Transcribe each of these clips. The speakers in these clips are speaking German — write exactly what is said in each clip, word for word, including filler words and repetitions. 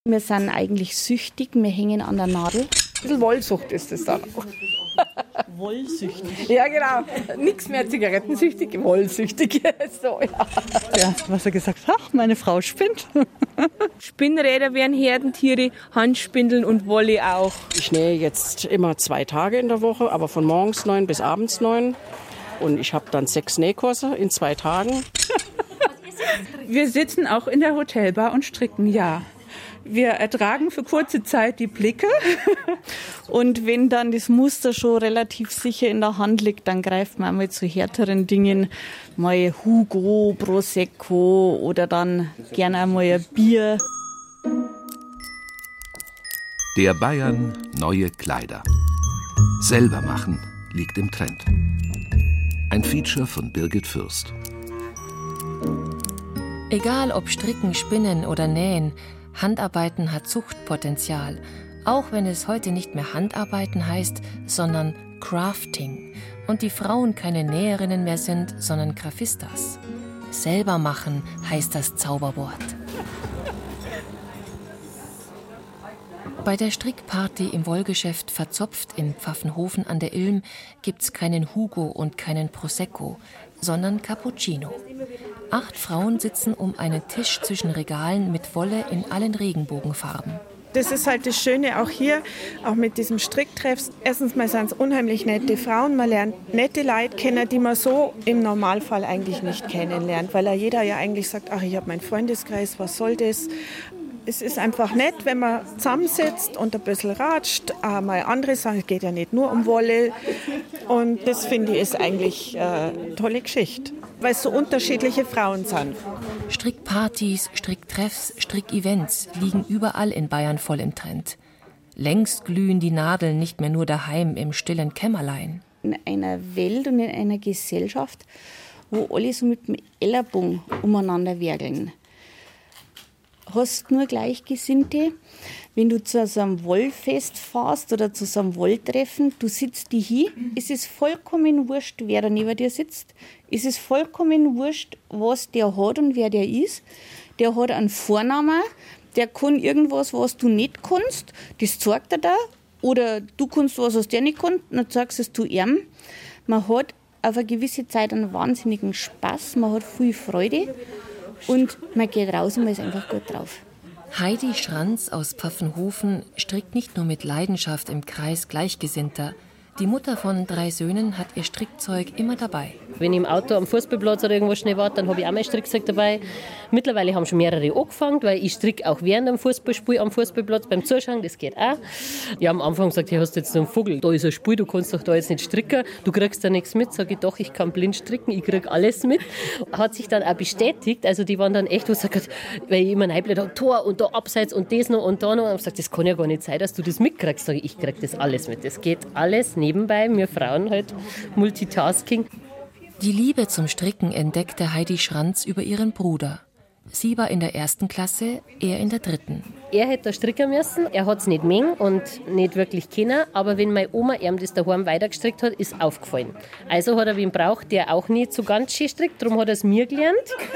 Wir sind eigentlich süchtig, wir hängen an der Nadel. Ein bisschen Wollsucht ist es dann auch. Wollsüchtig? Ja, genau. Nichts mehr zigarettensüchtig, wollsüchtig. So, ja. Ja, was er gesagt hat, ach, meine Frau spinnt. Spinnräder wären Herdentiere, Handspindeln und Wolle auch. Ich nähe jetzt immer zwei Tage in der Woche, aber von morgens neun bis abends neun. Und ich habe dann sechs Nähkurse in zwei Tagen. Wir sitzen auch in der Hotelbar und stricken, ja. Wir ertragen für kurze Zeit die Blicke. Und wenn dann das Muster schon relativ sicher in der Hand liegt, dann greift man einmal zu härteren Dingen. Mal Hugo, Prosecco oder dann gerne einmal ein Bier. Der Bayern neue Kleider. Selber machen liegt im Trend. Ein Feature von Birgit Fürst. Egal ob Stricken, Spinnen oder Nähen, Handarbeiten hat Zuchtpotenzial, auch wenn es heute nicht mehr Handarbeiten heißt, sondern Crafting und die Frauen keine Näherinnen mehr sind, sondern Grafistas. Selber machen heißt das Zauberwort. Bei der Strickparty im Wollgeschäft Verzopft in Pfaffenhofen an der Ilm gibt's keinen Hugo und keinen Prosecco, sondern Cappuccino. Acht Frauen sitzen um einen Tisch zwischen Regalen mit Wolle in allen Regenbogenfarben. Das ist halt das Schöne auch hier, auch mit diesem Stricktreff. Erstens mal sind es unheimlich nette Frauen, man lernt nette Leute kennen, die man so im Normalfall eigentlich nicht kennenlernt, weil ja jeder ja eigentlich sagt, ach, ich habe meinen Freundeskreis, was soll das? Es ist einfach nett, wenn man zusammensitzt und ein bisschen ratscht. Auch mal andere sagen, es geht ja nicht nur um Wolle. Und das finde ich ist eigentlich eine tolle Geschichte, weil es so unterschiedliche Frauen sind. Strickpartys, Stricktreffs, Strickevents liegen überall in Bayern voll im Trend. Längst glühen die Nadeln nicht mehr nur daheim im stillen Kämmerlein. In einer Welt und in einer Gesellschaft, wo alle so mit dem Ellenbogen umeinander werkeln, hast nur Gleichgesinnte. Wenn du zu so einem Wollfest fährst oder zu so einem Wolltreffen, du sitzt die hin, es ist vollkommen wurscht, wer da neben dir sitzt. Es ist vollkommen wurscht, was der hat und wer der ist. Der hat einen Vornamen, der kann irgendwas, was du nicht kannst, das zeigt er da. Oder du kannst was, was der nicht kann, dann zeigst es du ihm. Man hat auf eine gewisse Zeit einen wahnsinnigen Spaß, man hat viel Freude. Und man geht raus und man ist einfach gut drauf. Heidi Schranz aus Pfaffenhofen strickt nicht nur mit Leidenschaft im Kreis Gleichgesinnter. Die Mutter von drei Söhnen hat ihr Strickzeug immer dabei. Wenn ich im Auto am Fußballplatz oder irgendwo schnell warte, dann habe ich auch mein Strickzeug dabei. Mittlerweile haben schon mehrere angefangen, weil ich stricke auch während dem Fußballspiel am Fußballplatz beim Zuschauen, das geht auch. Ich habe am Anfang gesagt, hey, hast du jetzt so einen Vogel, da ist ein Spiel, du kannst doch da jetzt nicht stricken, du kriegst da nichts mit. Sage ich, doch, ich kann blind stricken, ich kriege alles mit. Hat sich dann auch bestätigt, also die waren dann echt, was gesagt, weil ich immer reinblätter habe, Tor und da abseits und das noch und da noch. Und ich gesagt, das kann ja gar nicht sein, dass du das mitkriegst. Sage ich, ich kriege das alles mit. Das geht alles nebenbei, wir Frauen halt Multitasking. Die Liebe zum Stricken entdeckte Heidi Schranz über ihren Bruder. Sie war in der ersten Klasse, er in der dritten. Er hätte da stricken müssen, er hat es nicht mengen und nicht wirklich können, aber wenn meine Oma ihm das daheim weitergestrickt hat, ist aufgefallen. Also hat er wen braucht, der auch nicht so ganz schön strickt, darum hat er es mir gelernt.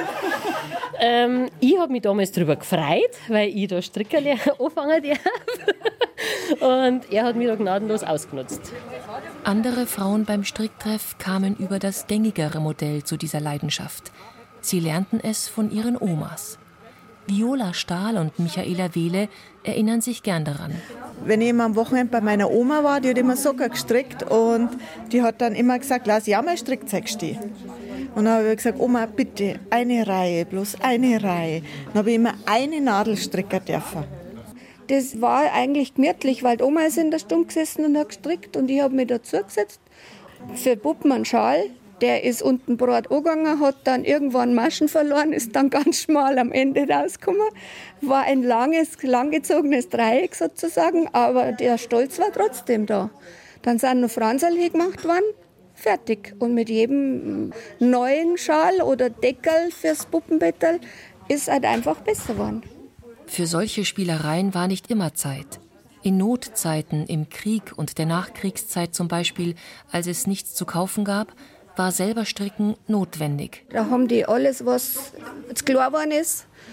ähm, ich habe mich damals darüber gefreut, weil ich da stricken anfangen darf. Und er hat mich da gnadenlos ausgenutzt. Andere Frauen beim Stricktreff kamen über das gängigere Modell zu dieser Leidenschaft. Sie lernten es von ihren Omas. Viola Stahl und Michaela Wehle erinnern sich gern daran. Wenn ich immer am Wochenende bei meiner Oma war, die hat immer Socken gestrickt und die hat dann immer gesagt, lass ja mal Strickzeug stehen. Und dann habe ich gesagt, Oma, bitte, eine Reihe, bloß eine Reihe. Dann habe ich immer eine Nadel stricken dürfen. Das war eigentlich gemütlich, weil die Oma ist in der Stunde gesessen und hat gestrickt und ich habe mich dazu gesetzt. Für Puppen einen Schal. Der ist unten breit angegangen, hat dann irgendwann Maschen verloren, ist dann ganz schmal am Ende rausgekommen. War ein langes, langgezogenes Dreieck sozusagen, aber der Stolz war trotzdem da. Dann sind noch Franzl gemacht worden, fertig. Und mit jedem neuen Schal oder Deckel fürs Puppenbettel ist halt einfach besser geworden. Für solche Spielereien war nicht immer Zeit. In Notzeiten, im Krieg und der Nachkriegszeit zum Beispiel, als es nichts zu kaufen gab, war selber Stricken notwendig. Da haben die alles, was jetzt klar geworden ist,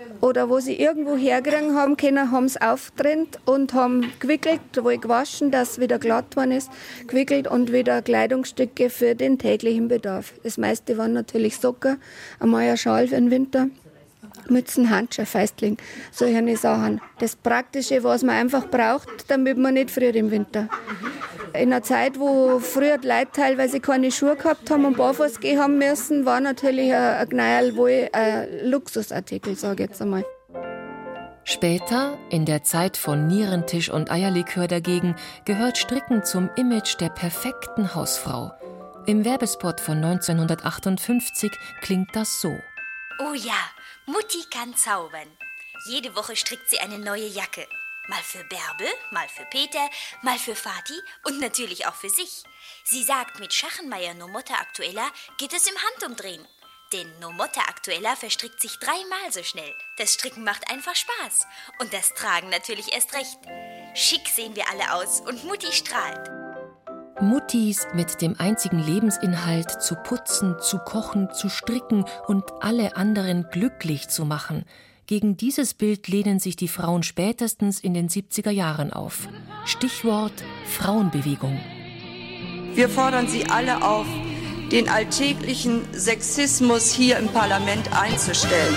oder wo sie irgendwo herkriegen haben können, haben es aufgetrennt und haben gewickelt, wohl gewaschen, dass es wieder glatt worden ist, gewickelt und wieder Kleidungsstücke für den täglichen Bedarf. Das meiste waren natürlich Socken, einmal ein Schal für den Winter, Mützen, Handschuhe, Feistling, solche Sachen. Das Praktische, was man einfach braucht, damit man nicht friert im Winter. In einer Zeit, wo früher die Leute teilweise keine Schuhe gehabt haben und barfuß gehen haben müssen, war natürlich ein Gneil wohl ein Luxusartikel, sage ich jetzt einmal. Später, in der Zeit von Nierentisch und Eierlikör dagegen, gehört Stricken zum Image der perfekten Hausfrau. Im Werbespot von neunzehnhundertachtundfünfzig klingt das so. Oh ja, Mutti kann zaubern. Jede Woche strickt sie eine neue Jacke. Mal für Bärbel, mal für Peter, mal für Vati und natürlich auch für sich. Sie sagt, mit Schachenmeier No Motta Aktuella geht es im Handumdrehen. Denn No Motta Aktuella verstrickt sich dreimal so schnell. Das Stricken macht einfach Spaß. Und das Tragen natürlich erst recht. Schick sehen wir alle aus und Mutti strahlt. Muttis mit dem einzigen Lebensinhalt zu putzen, zu kochen, zu stricken und alle anderen glücklich zu machen. Gegen dieses Bild lehnen sich die Frauen spätestens in den siebziger Jahren auf. Stichwort Frauenbewegung. Wir fordern Sie alle auf, den alltäglichen Sexismus hier im Parlament einzustellen.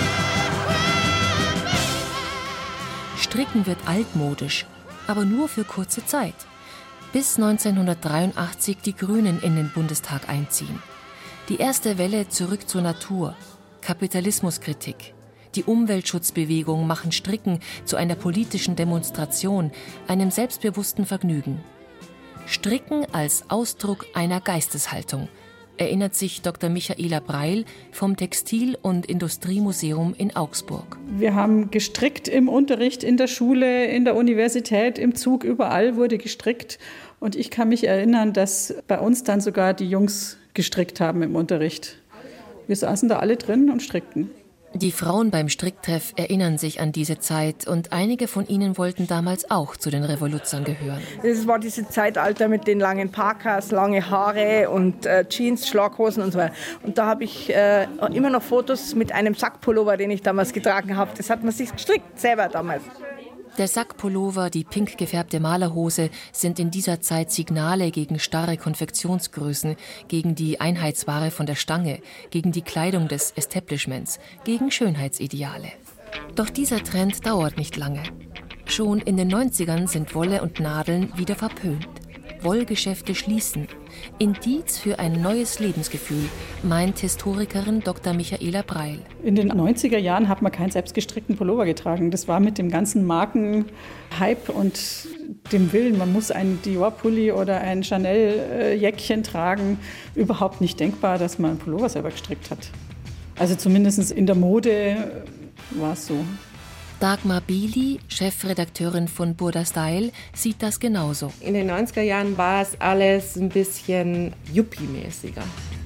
Stricken wird altmodisch, aber nur für kurze Zeit. Bis neunzehnhundertdreiundachtzig die Grünen in den Bundestag einziehen. Die erste Welle zurück zur Natur, Kapitalismuskritik. Die Umweltschutzbewegung machen Stricken zu einer politischen Demonstration, einem selbstbewussten Vergnügen. Stricken als Ausdruck einer Geisteshaltung, erinnert sich Doktor Michaela Breil vom Textil- und Industriemuseum in Augsburg. Wir haben gestrickt im Unterricht, in der Schule, in der Universität, im Zug, überall wurde gestrickt. Und ich kann mich erinnern, dass bei uns dann sogar die Jungs gestrickt haben im Unterricht. Wir saßen da alle drin und strickten. Die Frauen beim Stricktreff erinnern sich an diese Zeit und einige von ihnen wollten damals auch zu den Revoluzern gehören. Es war dieses Zeitalter mit den langen Parkas, lange Haare und äh, Jeans, Schlaghosen und so weiter. Und da habe ich äh, immer noch Fotos mit einem Sackpullover, den ich damals getragen habe. Das hat man sich gestrickt, selber damals. Der Sackpullover, die pink gefärbte Malerhose sind in dieser Zeit Signale gegen starre Konfektionsgrößen, gegen die Einheitsware von der Stange, gegen die Kleidung des Establishments, gegen Schönheitsideale. Doch dieser Trend dauert nicht lange. Schon in den neunzigern sind Wolle und Nadeln wieder verpönt. Wollgeschäfte schließen. Indiz für ein neues Lebensgefühl, meint Historikerin Doktor Michaela Breil. In den neunziger Jahren hat man keinen selbstgestrickten Pullover getragen. Das war mit dem ganzen Markenhype und dem Willen, man muss einen Dior-Pulli oder ein Chanel-Jäckchen tragen, überhaupt nicht denkbar, dass man einen Pullover selber gestrickt hat. Also zumindest in der Mode war es so. Dagmar Bili, Chefredakteurin von Burda Style, sieht das genauso. In den neunziger Jahren war es alles ein bisschen Yuppie-mäßiger.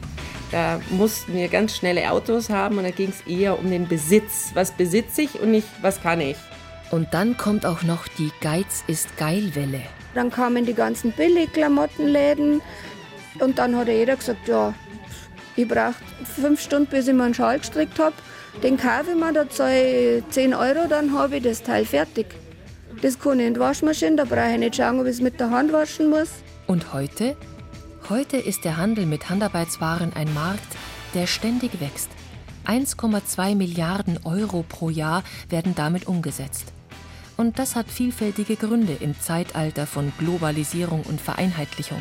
Da mussten wir ganz schnelle Autos haben und da ging es eher um den Besitz. Was besitze ich und nicht, was kann ich? Und dann kommt auch noch die Geiz ist geil-Welle. Dann kamen die ganzen Billig-Klamottenläden und dann hat jeder gesagt, ja, ich brauche fünf Stunden, bis ich mir einen Schal gestrickt habe. Den kaufe ich mir, da zahle ich zehn Euro, dann habe ich das Teil fertig. Das kann ich in die Waschmaschine, da brauche ich nicht schauen, ob ich es mit der Hand waschen muss. Und heute? Heute ist der Handel mit Handarbeitswaren ein Markt, der ständig wächst. eins Komma zwei Milliarden Euro pro Jahr werden damit umgesetzt. Und das hat vielfältige Gründe im Zeitalter von Globalisierung und Vereinheitlichung.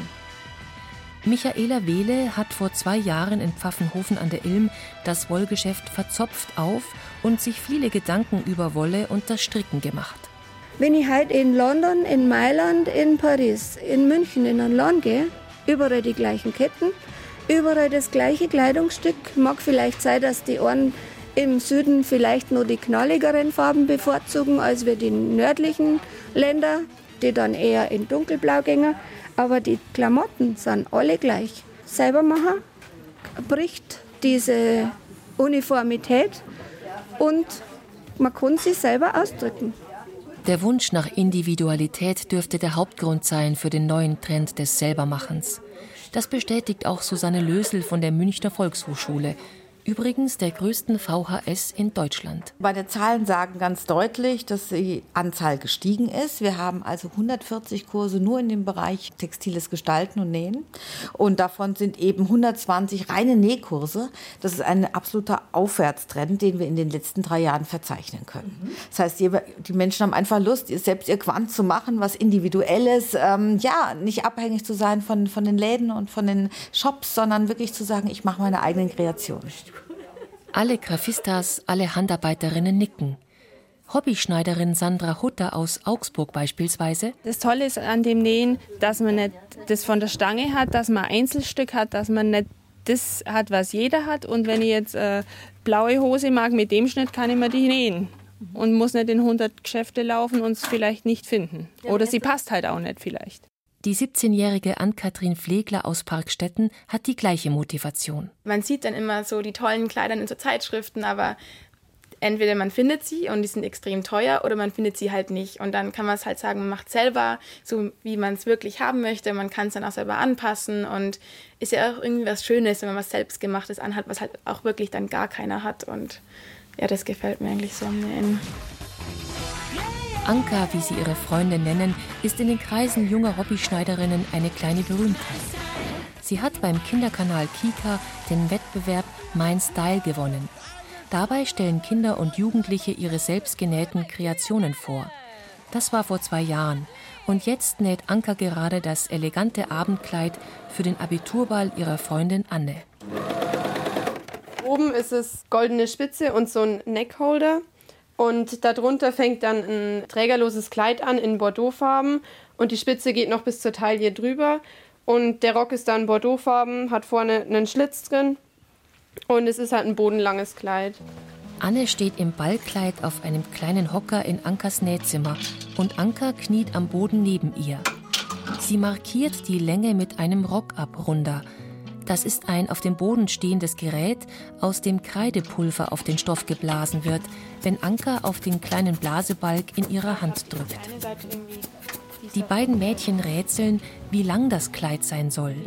Michaela Wehle hat vor zwei Jahren in Pfaffenhofen an der Ilm das Wollgeschäft verzopft auf und sich viele Gedanken über Wolle und das Stricken gemacht. Wenn ich heute in London, in Mailand, in Paris, in München in ein Land gehe, überall die gleichen Ketten, überall das gleiche Kleidungsstück. Mag vielleicht sein, dass die einen im Süden vielleicht nur die knalligeren Farben bevorzugen als wir die nördlichen Länder, die dann eher in dunkelblau gehen. Aber die Klamotten sind alle gleich. Selber machen bricht diese Uniformität und man kann sich selber ausdrücken. Der Wunsch nach Individualität dürfte der Hauptgrund sein für den neuen Trend des Selbermachens. Das bestätigt auch Susanne Lösel von der Münchner Volkshochschule. übrigens der größten V H S in Deutschland. Meine Zahlen sagen ganz deutlich, dass die Anzahl gestiegen ist. Wir haben also hundertvierzig Kurse nur in dem Bereich textiles Gestalten und Nähen. Und davon sind eben hundertzwanzig reine Nähkurse. Das ist ein absoluter Aufwärtstrend, den wir in den letzten drei Jahren verzeichnen können. Das heißt, die Menschen haben einfach Lust, selbst ihr Quant zu machen, was Individuelles. Ähm, ja, nicht abhängig zu sein von, von den Läden und von den Shops, sondern wirklich zu sagen, ich mache meine eigenen Kreationen. Alle Grafistas, alle Handarbeiterinnen nicken. Hobbyschneiderin Sandra Hutter aus Augsburg beispielsweise. Das Tolle ist an dem Nähen, dass man nicht das von der Stange hat, dass man ein Einzelstück hat, dass man nicht das hat, was jeder hat. Und wenn ich jetzt äh, blaue Hose mag, mit dem Schnitt kann ich mir die nähen. Und muss nicht in hundert Geschäfte laufen und es vielleicht nicht finden. Oder sie passt halt auch nicht vielleicht. Die siebzehnjährige Ann-Kathrin Flegler aus Parkstetten hat die gleiche Motivation. Man sieht dann immer so die tollen Kleider in so Zeitschriften, aber entweder man findet sie und die sind extrem teuer oder man findet sie halt nicht. Und dann kann man es halt sagen, man macht selber, so wie man es wirklich haben möchte. Man kann es dann auch selber anpassen und ist ja auch irgendwie was Schönes, wenn man was Selbstgemachtes anhat, was halt auch wirklich dann gar keiner hat. Und ja, das gefällt mir eigentlich so am Nähen. Anka, wie sie ihre Freunde nennen, ist in den Kreisen junger Hobbyschneiderinnen eine kleine Berühmtheit. Sie hat beim Kinderkanal Kika den Wettbewerb Mein Style gewonnen. Dabei stellen Kinder und Jugendliche ihre selbstgenähten Kreationen vor. Das war vor zwei Jahren. Und jetzt näht Anka gerade das elegante Abendkleid für den Abiturball ihrer Freundin Anne. Oben ist es goldene Spitze und so ein Neckholder. Und darunter fängt dann ein trägerloses Kleid an in Bordeauxfarben und die Spitze geht noch bis zur Taille drüber. Und der Rock ist dann Bordeauxfarben, hat vorne einen Schlitz drin und es ist halt ein bodenlanges Kleid. Anne steht im Ballkleid auf einem kleinen Hocker in Ankas Nähzimmer und Anka kniet am Boden neben ihr. Sie markiert die Länge mit einem Rockabrunder. Das ist ein auf dem Boden stehendes Gerät, aus dem Kreidepulver auf den Stoff geblasen wird, wenn Anka auf den kleinen Blasebalg in ihrer Hand drückt. Die beiden Mädchen rätseln, wie lang das Kleid sein soll.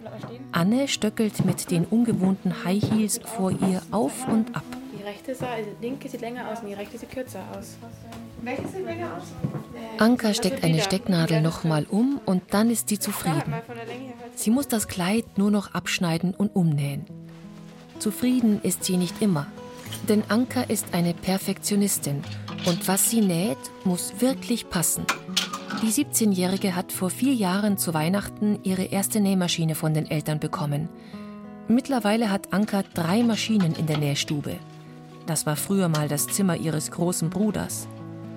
Anne stöckelt mit den ungewohnten High Heels vor ihr auf und ab. Die rechte Seite, die linke sieht länger aus und die rechte sieht kürzer aus. Welche sieht länger aus? Anka steckt eine Stecknadel nochmal um und dann ist sie zufrieden. Sie muss das Kleid nur noch abschneiden und umnähen. Zufrieden ist sie nicht immer, denn Anka ist eine Perfektionistin und was sie näht, muss wirklich passen. Die siebzehnjährige hat vor vier Jahren zu Weihnachten ihre erste Nähmaschine von den Eltern bekommen. Mittlerweile hat Anka drei Maschinen in der Nähstube. Das war früher mal das Zimmer ihres großen Bruders.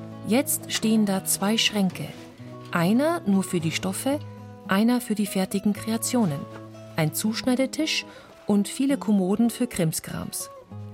Jetzt stehen da zwei Schränke. Einer nur für die Stoffe, einer für die fertigen Kreationen. Ein Zuschneidetisch und viele Kommoden für Krimskrams.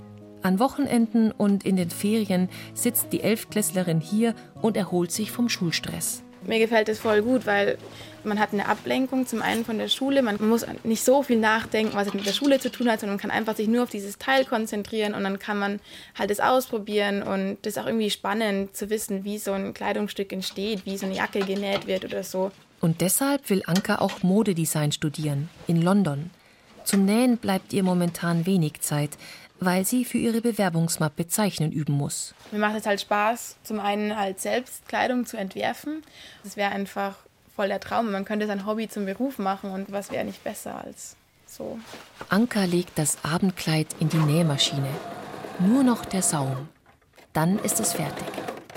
An Wochenenden und in den Ferien sitzt die Elftklässlerin hier und erholt sich vom Schulstress. Mir gefällt es voll gut, weil man hat eine Ablenkung zum einen von der Schule. Man muss nicht so viel nachdenken, was es mit der Schule zu tun hat, sondern man kann einfach sich nur auf dieses Teil konzentrieren und dann kann man halt es ausprobieren und das ist auch irgendwie spannend zu wissen, wie so ein Kleidungsstück entsteht, wie so eine Jacke genäht wird oder so. Und deshalb will Anka auch Modedesign studieren, in London. Zum Nähen bleibt ihr momentan wenig Zeit, weil sie für ihre Bewerbungsmappe Zeichnen üben muss. Mir macht es halt Spaß, zum einen halt selbst Kleidung zu entwerfen. Das wäre einfach voll der Traum. Man könnte sein Hobby zum Beruf machen und was wäre nicht besser als so. Anka legt das Abendkleid in die Nähmaschine. Nur noch der Saum. Dann ist es fertig.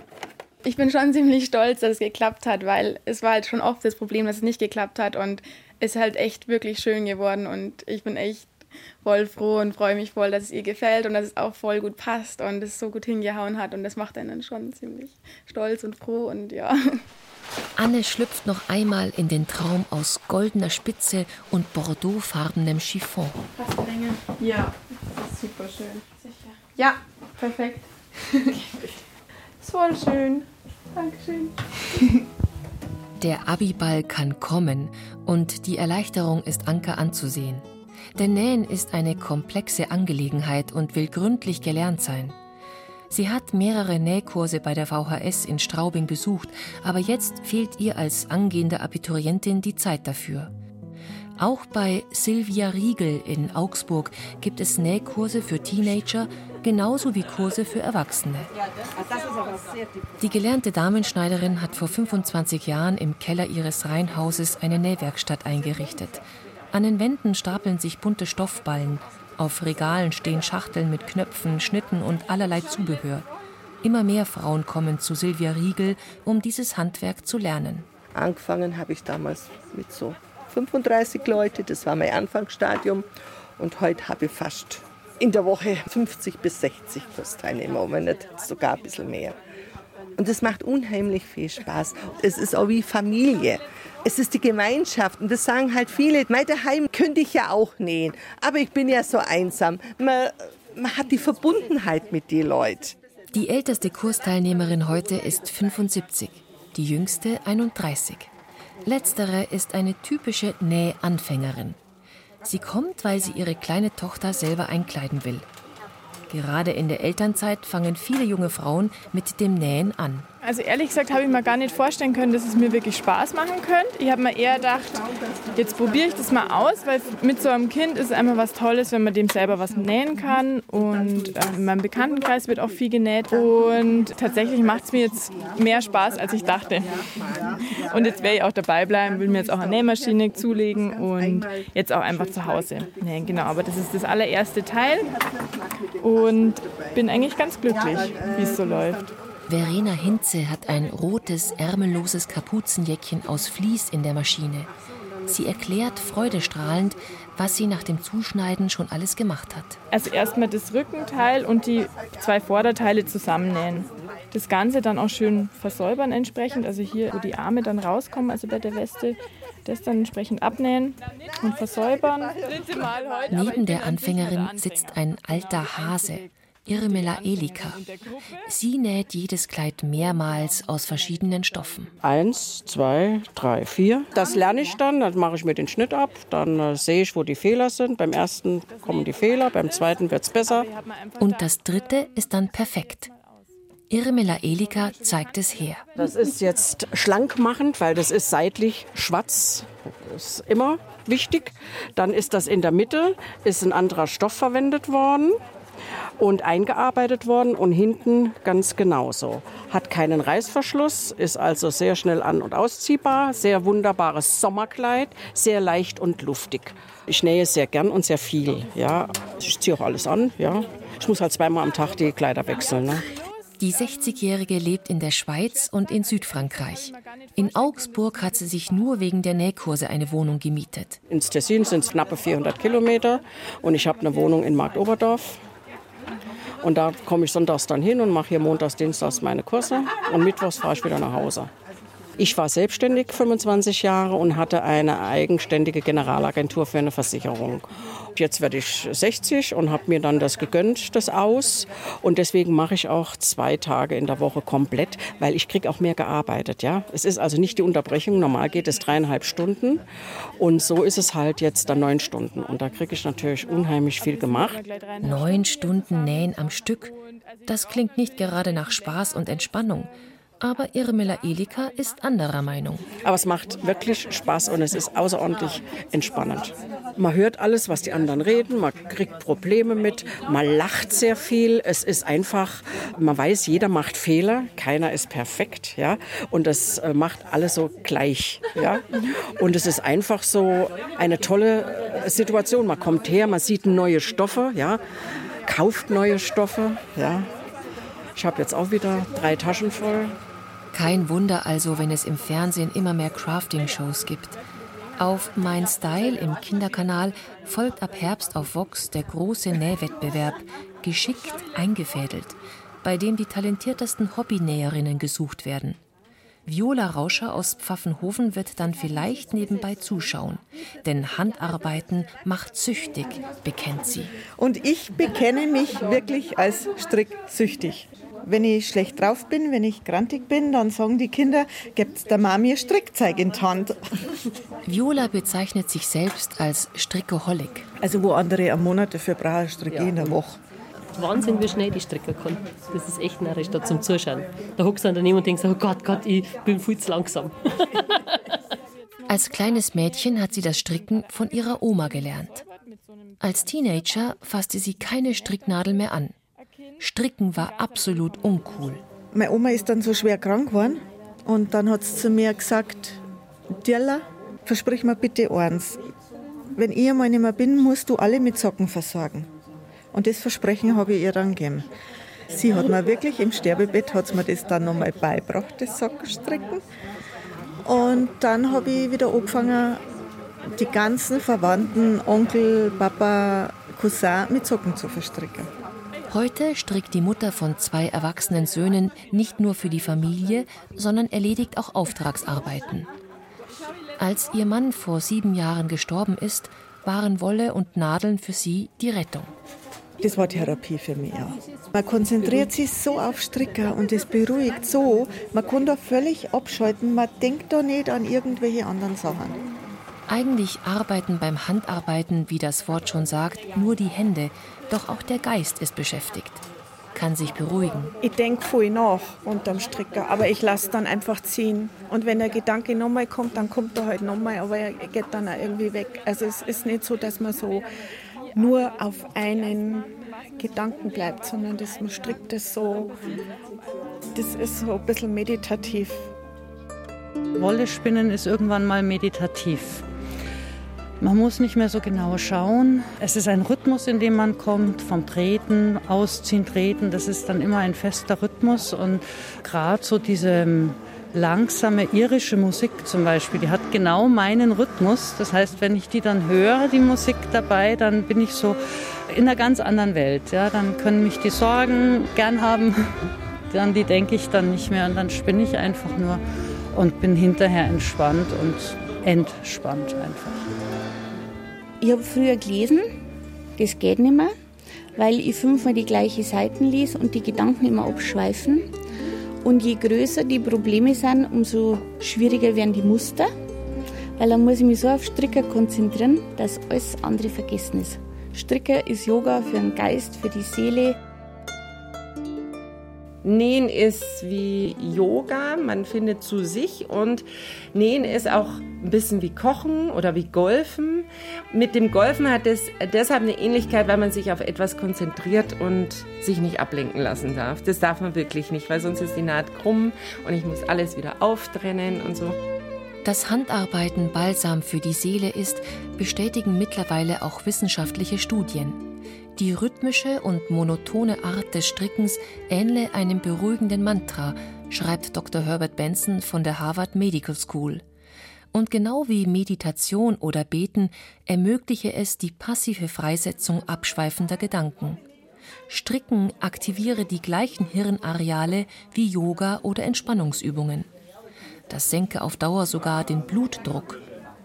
Ich bin schon ziemlich stolz, dass es geklappt hat, weil es war halt schon oft das Problem, dass es nicht geklappt hat und es ist halt echt wirklich schön geworden und ich bin echt voll froh und freue mich voll, dass es ihr gefällt und dass es auch voll gut passt und es so gut hingehauen hat und das macht einen dann schon ziemlich stolz und froh und ja. Anne schlüpft noch einmal in den Traum aus goldener Spitze und bordeauxfarbenem Chiffon. Passt länger. Ja, das ist super schön. Sicher. Ja, perfekt. Ist voll schön. Dankeschön. Der Abiball kann kommen und die Erleichterung ist Anka anzusehen. Denn Nähen ist eine komplexe Angelegenheit und will gründlich gelernt sein. Sie hat mehrere Nähkurse bei der V H S in Straubing besucht, aber jetzt fehlt ihr als angehende Abiturientin die Zeit dafür. Auch bei Sylvia Riegel in Augsburg gibt es Nähkurse für Teenager, genauso wie Kurse für Erwachsene. Die gelernte Damenschneiderin hat vor fünfundzwanzig Jahren im Keller ihres Reihenhauses eine Nähwerkstatt eingerichtet. An den Wänden stapeln sich bunte Stoffballen, auf Regalen stehen Schachteln mit Knöpfen, Schnitten und allerlei Zubehör. Immer mehr Frauen kommen zu Sylvia Riegel, um dieses Handwerk zu lernen. Angefangen habe ich damals mit so fünfunddreißig Leute, das war mein Anfangsstadium. Und heute habe ich fast in der Woche fünfzig bis sechzig Kursteilnehmer, um nicht sogar ein bisschen mehr. Und es macht unheimlich viel Spaß. Es ist auch wie Familie. Es ist die Gemeinschaft. Und das sagen halt viele, mein daheim könnte ich ja auch nähen, aber ich bin ja so einsam. Man, man hat die Verbundenheit mit den Leuten. Die älteste Kursteilnehmerin heute ist fünfundsiebzig, die jüngste einunddreißig. Letztere ist eine typische Nähanfängerin. Sie kommt, weil sie ihre kleine Tochter selber einkleiden will. Gerade in der Elternzeit fangen viele junge Frauen mit dem Nähen an. Also ehrlich gesagt habe ich mir gar nicht vorstellen können, dass es mir wirklich Spaß machen könnte. Ich habe mir eher gedacht, jetzt probiere ich das mal aus, weil mit so einem Kind ist es einfach was Tolles, wenn man dem selber was nähen kann. Und äh, in meinem Bekanntenkreis wird auch viel genäht. Und tatsächlich macht es mir jetzt mehr Spaß, als ich dachte. Und jetzt werde ich auch dabei bleiben, will mir jetzt auch eine Nähmaschine zulegen und jetzt auch einfach zu Hause nähen. Genau, aber das ist das allererste Teil und bin eigentlich ganz glücklich, wie es so läuft. Verena Hinze hat ein rotes, ärmelloses Kapuzenjäckchen aus Vlies in der Maschine. Sie erklärt freudestrahlend, was sie nach dem Zuschneiden schon alles gemacht hat. Also erstmal das Rückenteil und die zwei Vorderteile zusammennähen. Das Ganze dann auch schön versäubern entsprechend, also hier, wo die Arme dann rauskommen, also bei der Weste, das dann entsprechend abnähen und versäubern. Neben der Anfängerin sitzt ein alter Hase, Irmela Elika. Sie näht jedes Kleid mehrmals aus verschiedenen Stoffen. Eins, zwei, drei, vier. Das lerne ich dann, dann mache ich mir den Schnitt ab, dann äh, sehe ich, wo die Fehler sind. Beim ersten kommen die Fehler, beim zweiten wird es besser. Und das dritte ist dann perfekt. Irmela Elika zeigt es her. Das ist jetzt schlank machend, weil das ist seitlich schwarz. Das ist immer wichtig. Dann ist das in der Mitte, ist ein anderer Stoff verwendet worden und eingearbeitet worden und hinten ganz genauso. Hat keinen Reißverschluss, ist also sehr schnell an- und ausziehbar, sehr wunderbares Sommerkleid, sehr leicht und luftig. Ich nähe sehr gern und sehr viel. Ja. Ich ziehe auch alles an. Ja. Ich muss halt zweimal am Tag die Kleider wechseln. Ne. Die sechzigjährige lebt in der Schweiz und in Südfrankreich. In Augsburg hat sie sich nur wegen der Nähkurse eine Wohnung gemietet. Ins Tessin sind es knappe vierhundert Kilometer und ich habe eine Wohnung in Marktoberdorf. Und da komme ich sonntags dann hin und mache hier montags, dienstags meine Kurse und mittwochs fahre ich wieder nach Hause. Ich war selbstständig fünfundzwanzig Jahre und hatte eine eigenständige Generalagentur für eine Versicherung. Jetzt werde ich sechzig und habe mir dann das gegönnt, das aus. Und deswegen mache ich auch zwei Tage in der Woche komplett, weil ich kriege auch mehr gearbeitet. Ja? Es ist also nicht die Unterbrechung, normal geht es dreieinhalb Stunden. Und so ist es halt jetzt dann neun Stunden. Und da kriege ich natürlich unheimlich viel gemacht. Neun Stunden Nähen am Stück, das klingt nicht gerade nach Spaß und Entspannung. Aber Irmela Elika ist anderer Meinung. Aber es macht wirklich Spaß und es ist außerordentlich entspannend. Man hört alles, was die anderen reden, man kriegt Probleme mit, man lacht sehr viel. Es ist einfach, man weiß, jeder macht Fehler, keiner ist perfekt. Ja? Und das macht alles so gleich. Ja? Und es ist einfach so eine tolle Situation. Man kommt her, man sieht neue Stoffe, ja? Kauft neue Stoffe. Ja? Ich habe jetzt auch wieder drei Taschen voll. Kein Wunder also, wenn es im Fernsehen immer mehr Crafting-Shows gibt. Auf Mein Style im Kinderkanal folgt ab Herbst auf Vox der große Nähwettbewerb, geschickt eingefädelt, bei dem die talentiertesten Hobbynäherinnen gesucht werden. Viola Rauscher aus Pfaffenhofen wird dann vielleicht nebenbei zuschauen. Denn Handarbeiten macht süchtig, bekennt sie. Und ich bekenne mich wirklich als stricksüchtig. Wenn ich schlecht drauf bin, wenn ich grantig bin, dann sagen die Kinder, gibt's der Mami Strickzeug in die Hand. Viola bezeichnet sich selbst als Strickoholik. Also wo andere am Monat dafür brauchen, stricke ich in der Woche. Wahnsinn, wie schnell die stricken kann. Das ist echt narrisch da zum Zuschauen. Da hockst du daneben und denkst, oh Gott, Gott, ich bin viel zu langsam. Als kleines Mädchen hat sie das Stricken von ihrer Oma gelernt. Als Teenager fasste sie keine Stricknadel mehr an. Stricken war absolut uncool. Meine Oma ist dann so schwer krank geworden und dann hat sie zu mir gesagt, Dirla, versprich mir bitte eins, wenn ich einmal nicht mehr bin, musst du alle mit Socken versorgen. Und das Versprechen habe ich ihr dann gegeben. Sie hat mir wirklich im Sterbebett hat mir das dann nochmal beigebracht, das Sockenstricken. Und dann habe ich wieder angefangen, die ganzen Verwandten, Onkel, Papa, Cousin mit Socken zu verstricken. Heute strickt die Mutter von zwei erwachsenen Söhnen nicht nur für die Familie, sondern erledigt auch Auftragsarbeiten. Als ihr Mann vor sieben Jahren gestorben ist, waren Wolle und Nadeln für sie die Rettung. Das war Therapie für mich auch. Man konzentriert sich so auf Stricker und es beruhigt so. Man kann da völlig abschalten, man denkt da nicht an irgendwelche anderen Sachen. Eigentlich arbeiten beim Handarbeiten, wie das Wort schon sagt, nur die Hände. Doch auch der Geist ist beschäftigt, kann sich beruhigen. Ich denke voll nach unterm Stricker, aber ich lasse dann einfach ziehen. Und wenn der Gedanke nochmal kommt, dann kommt er halt nochmal, aber er geht dann auch irgendwie weg. Also es ist nicht so, dass man so nur auf einen Gedanken bleibt, sondern dass man strickt das so, das ist so ein bisschen meditativ. Wolle spinnen ist irgendwann mal meditativ. Man muss nicht mehr so genau schauen. Es ist ein Rhythmus, in dem man kommt, vom Treten, Ausziehen, Treten. Das ist dann immer ein fester Rhythmus. Und gerade so diese langsame irische Musik zum Beispiel, die hat genau meinen Rhythmus. Das heißt, wenn ich die dann höre, die Musik dabei, dann bin ich so in einer ganz anderen Welt. Ja, dann können mich die Sorgen gern haben. An die denke ich dann nicht mehr und dann spinne ich einfach nur und bin hinterher entspannt und entspannt einfach. Ich habe früher gelesen, das geht nicht mehr, weil ich fünfmal die gleiche Seiten lese und die Gedanken immer abschweifen. Und je größer die Probleme sind, umso schwieriger werden die Muster, weil dann muss ich mich so auf Stricker konzentrieren, dass alles andere vergessen ist. Stricker ist Yoga für den Geist, für die Seele. Nähen ist wie Yoga, man findet zu sich und Nähen ist auch ein bisschen wie Kochen oder wie Golfen. Mit dem Golfen hat es deshalb eine Ähnlichkeit, weil man sich auf etwas konzentriert und sich nicht ablenken lassen darf. Das darf man wirklich nicht, weil sonst ist die Naht krumm und ich muss alles wieder auftrennen und so. Dass Handarbeiten Balsam für die Seele ist, bestätigen mittlerweile auch wissenschaftliche Studien. Die rhythmische und monotone Art des Strickens ähnle einem beruhigenden Mantra, schreibt Doktor Herbert Benson von der Harvard Medical School. Und genau wie Meditation oder Beten ermögliche es die passive Freisetzung abschweifender Gedanken. Stricken aktiviere die gleichen Hirnareale wie Yoga oder Entspannungsübungen. Das senke auf Dauer sogar den Blutdruck.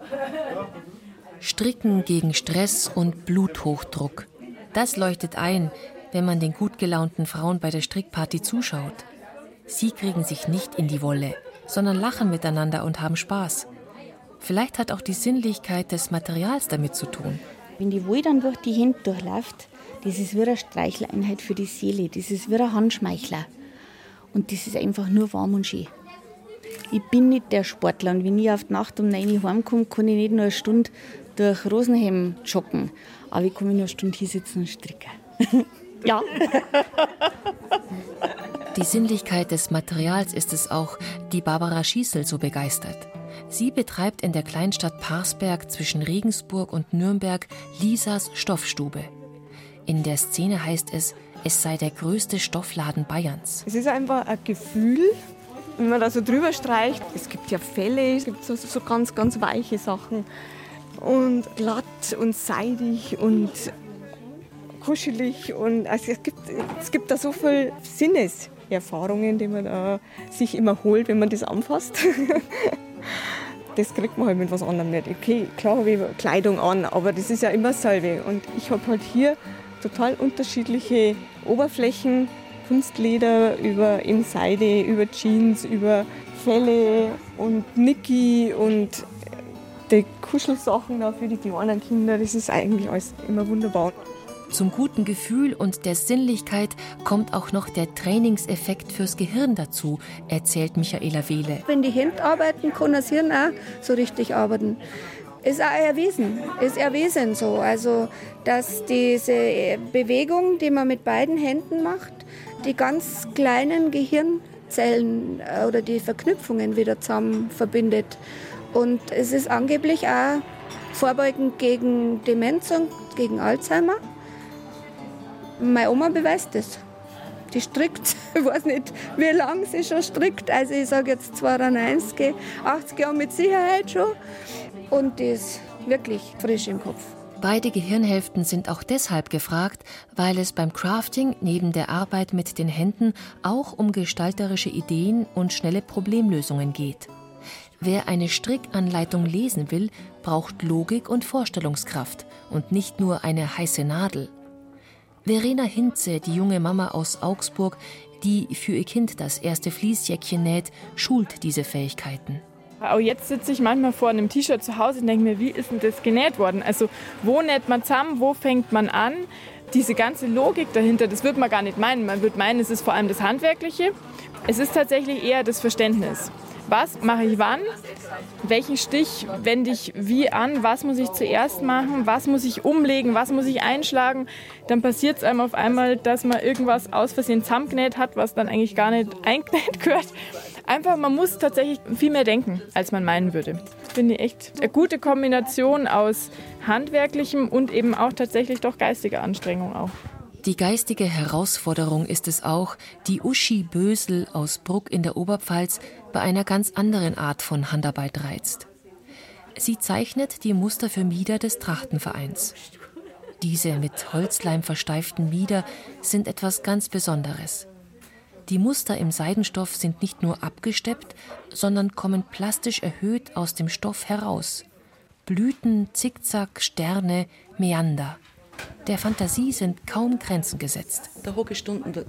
Stricken gegen Stress und Bluthochdruck. Das leuchtet ein, wenn man den gut gelaunten Frauen bei der Strickparty zuschaut. Sie kriegen sich nicht in die Wolle, sondern lachen miteinander und haben Spaß. Vielleicht hat auch die Sinnlichkeit des Materials damit zu tun. Wenn die Wolle dann durch die Hände durchläuft, das ist wie eine Streicheleinheit für die Seele, das ist wie ein Handschmeichler. Und das ist einfach nur warm und schön. Ich bin nicht der Sportler und wenn ich auf die Nacht um neun Uhr heimkomme, kann ich nicht nur eine Stunde durch Rosenheim joggen. Aber ich kann mich nur eine Stunde hier sitzen und stricken. Ja. Die Sinnlichkeit des Materials ist es auch, die Barbara Schießel so begeistert. Sie betreibt in der Kleinstadt Parsberg zwischen Regensburg und Nürnberg Lisas Stoffstube. In der Szene heißt es, es sei der größte Stoffladen Bayerns. Es ist einfach ein Gefühl, wenn man da so drüber streicht. Es gibt ja Felle, es gibt so, so ganz, ganz weiche Sachen. Und glatt und seidig und kuschelig. Und also es, gibt, es gibt da so viele Sinneserfahrungen, die man da sich immer holt, wenn man das anfasst. Das kriegt man halt mit was anderem nicht. Okay, klar habe ich Kleidung an, aber das ist ja immer dasselbe. Und ich habe halt hier total unterschiedliche Oberflächen, Kunstleder über eben Seide, über Jeans, über Felle und Niki und die Kuschelsachen da für die kleinen Kinder. Das ist eigentlich alles immer wunderbar. Zum guten Gefühl und der Sinnlichkeit kommt auch noch der Trainingseffekt fürs Gehirn dazu, erzählt Michaela Wehle. Wenn die Hände arbeiten, kann das Hirn auch so richtig arbeiten. Ist auch erwiesen, ist erwiesen so. Also, dass diese Bewegung, die man mit beiden Händen macht, die ganz kleinen Gehirnzellen oder die Verknüpfungen wieder zusammen verbindet. Und es ist angeblich auch vorbeugend gegen Demenz und gegen Alzheimer. Meine Oma beweist das. Die strickt, ich weiß nicht, wie lange sie schon strickt. Also ich sage jetzt zweiundneunzig, achtzig Jahre mit Sicherheit schon. Und die ist wirklich frisch im Kopf. Beide Gehirnhälften sind auch deshalb gefragt, weil es beim Crafting neben der Arbeit mit den Händen auch um gestalterische Ideen und schnelle Problemlösungen geht. Wer eine Strickanleitung lesen will, braucht Logik und Vorstellungskraft und nicht nur eine heiße Nadel. Verena Hinze, die junge Mama aus Augsburg, die für ihr Kind das erste Fließjäckchen näht, schult diese Fähigkeiten. Auch jetzt sitze ich manchmal vor einem T-Shirt zu Hause und denke mir, wie ist denn das genäht worden? Also wo näht man zusammen, wo fängt man an? Diese ganze Logik dahinter, das wird man gar nicht meinen. Man wird meinen, es ist vor allem das Handwerkliche. Es ist tatsächlich eher das Verständnis. Was mache ich wann? Welchen Stich wende ich wie an? Was muss ich zuerst machen? Was muss ich umlegen? Was muss ich einschlagen? Dann passiert es einem auf einmal, dass man irgendwas aus Versehen zusammengenäht hat, was dann eigentlich gar nicht eingenäht gehört. Einfach, man muss tatsächlich viel mehr denken, als man meinen würde. Das finde ich echt eine gute Kombination aus handwerklichem und eben auch tatsächlich doch geistiger Anstrengung auch. Die geistige Herausforderung ist es auch, die Uschi Bösel aus Bruck in der Oberpfalz bei einer ganz anderen Art von Handarbeit reizt. Sie zeichnet die Muster für Mieder des Trachtenvereins. Diese mit Holzleim versteiften Mieder sind etwas ganz Besonderes. Die Muster im Seidenstoff sind nicht nur abgesteppt, sondern kommen plastisch erhöht aus dem Stoff heraus. Blüten, Zickzack, Sterne, Meander. Der Fantasie sind kaum Grenzen gesetzt. Da hocke ich Stunden dort.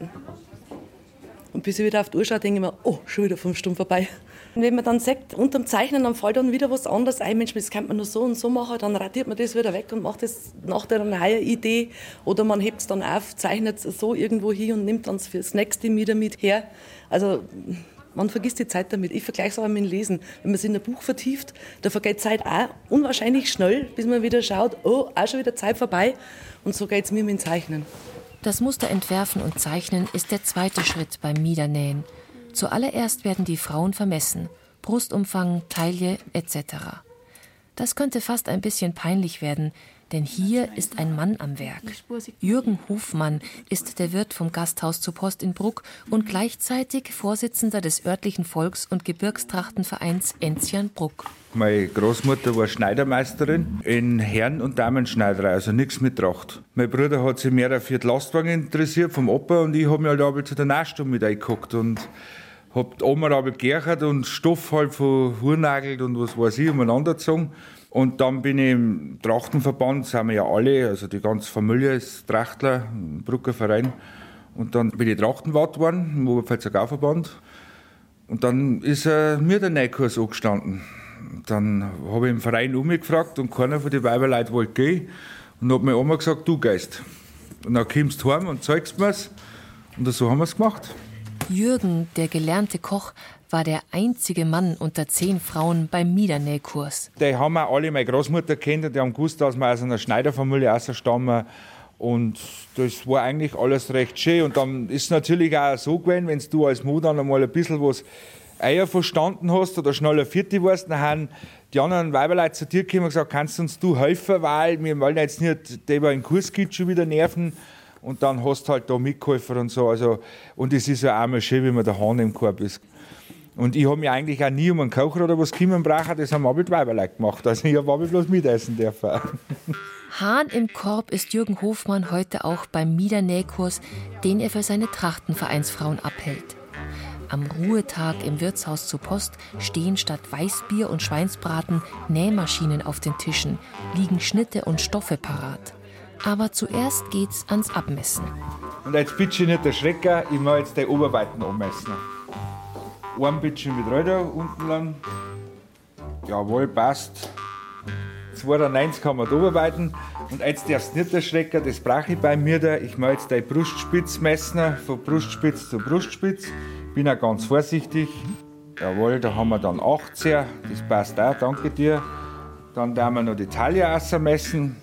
Und bis ich wieder auf die Uhr schaue, denke ich mir, oh, schon wieder fünf Stunden vorbei. Und wenn man dann sagt, unterm Zeichnen, dann fällt dann wieder was anderes ein. Mensch, das könnte man nur so und so machen. Dann radiert man das wieder weg und macht das nach der neuen Idee. Oder man hebt es dann auf, zeichnet es so irgendwo hin und nimmt dann für das nächste wieder mit her. Also man vergisst die Zeit damit. Ich vergleiche es aber mit dem Lesen. Wenn man sich in ein Buch vertieft, da vergeht die Zeit auch unwahrscheinlich schnell, bis man wieder schaut, oh, auch schon wieder Zeit vorbei. Und so geht es mir mit dem Zeichnen. Das Muster entwerfen und zeichnen ist der zweite Schritt beim Miedernähen. Zuallererst werden die Frauen vermessen. Brustumfang, Taille et cetera. Das könnte fast ein bisschen peinlich werden, denn hier ist ein Mann am Werk. Jürgen Hofmann ist der Wirt vom Gasthaus zur Post in Bruck und gleichzeitig Vorsitzender des örtlichen Volks- und Gebirgstrachtenvereins Enzian-Bruck. Meine Großmutter war Schneidermeisterin in Herren- und Damenschneiderei, also nichts mit Tracht. Mein Bruder hat sich mehr für die Lastwagen interessiert vom Opa und ich habe mich halt aber zu der Nähstunde mit eingeguckt und habe die Oma aber gerchert und Stoff halt von Hurnagelt und was weiß ich umeinander gezogen. Und dann bin ich im Trachtenverband, sind wir ja alle, also die ganze Familie ist Trachtler, ein Brucker Verein. Und dann bin ich Trachtenwart geworden, im Oberpfälzer Gauverband. Und dann ist äh, mir der Nähkurs angestanden. Dann habe ich im Verein umgefragt und keiner von den Weiberleuten wollte gehen. Und dann hat meine Oma gesagt, du gehst. Und dann kommst du heim und zeigst mir's. Und so haben wir es gemacht. Jürgen, der gelernte Koch, war der einzige Mann unter zehn Frauen beim Miedernähkurs. Die haben auch alle meine Großmutter kennt und die haben gewusst, dass wir aus einer Schneiderfamilie ausstammen. Und das war eigentlich alles recht schön. Und dann ist es natürlich auch so gewesen, wenn du als Mutter einmal ein bisschen was Eier verstanden hast oder schneller Vierte warst, dann haben die anderen Weiberleute zu dir gekommen und gesagt, kannst du uns du helfen, weil wir wollen jetzt nicht, der in den Kurs geht, schon wieder nerven. Und dann hast du halt da mitgeholfen und so. Also, und es ist ja auch mal schön, wenn man der Hahn im Korb ist. Und ich habe mich eigentlich auch nie um einen Kocher oder was kümmern brauchen, das haben aber die Weiberleute gemacht. Also ich habe aber bloß mitessen dürfen. Hahn im Korb ist Jürgen Hofmann heute auch beim Miedernähkurs, den er für seine Trachtenvereinsfrauen abhält. Am Ruhetag im Wirtshaus zur Post stehen statt Weißbier und Schweinsbraten Nähmaschinen auf den Tischen, liegen Schnitte und Stoffe parat. Aber zuerst geht's ans Abmessen. Und jetzt bitte ich nicht erschrecken, ich mache jetzt die Oberweiten anmessen. Ein bisschen mit Räder unten lang. Jawohl, passt. zweiundneunzig kann man da arbeiten. Und jetzt darfst du nicht erschrecken, das brauche ich bei mir da. Ich mache jetzt deine Brustspitze messen, von Brustspitz zu Brustspitz. Bin auch ganz vorsichtig. Jawohl, da haben wir dann achtzehn, das passt auch, danke dir. Dann werden wir noch die Taille ausmessen.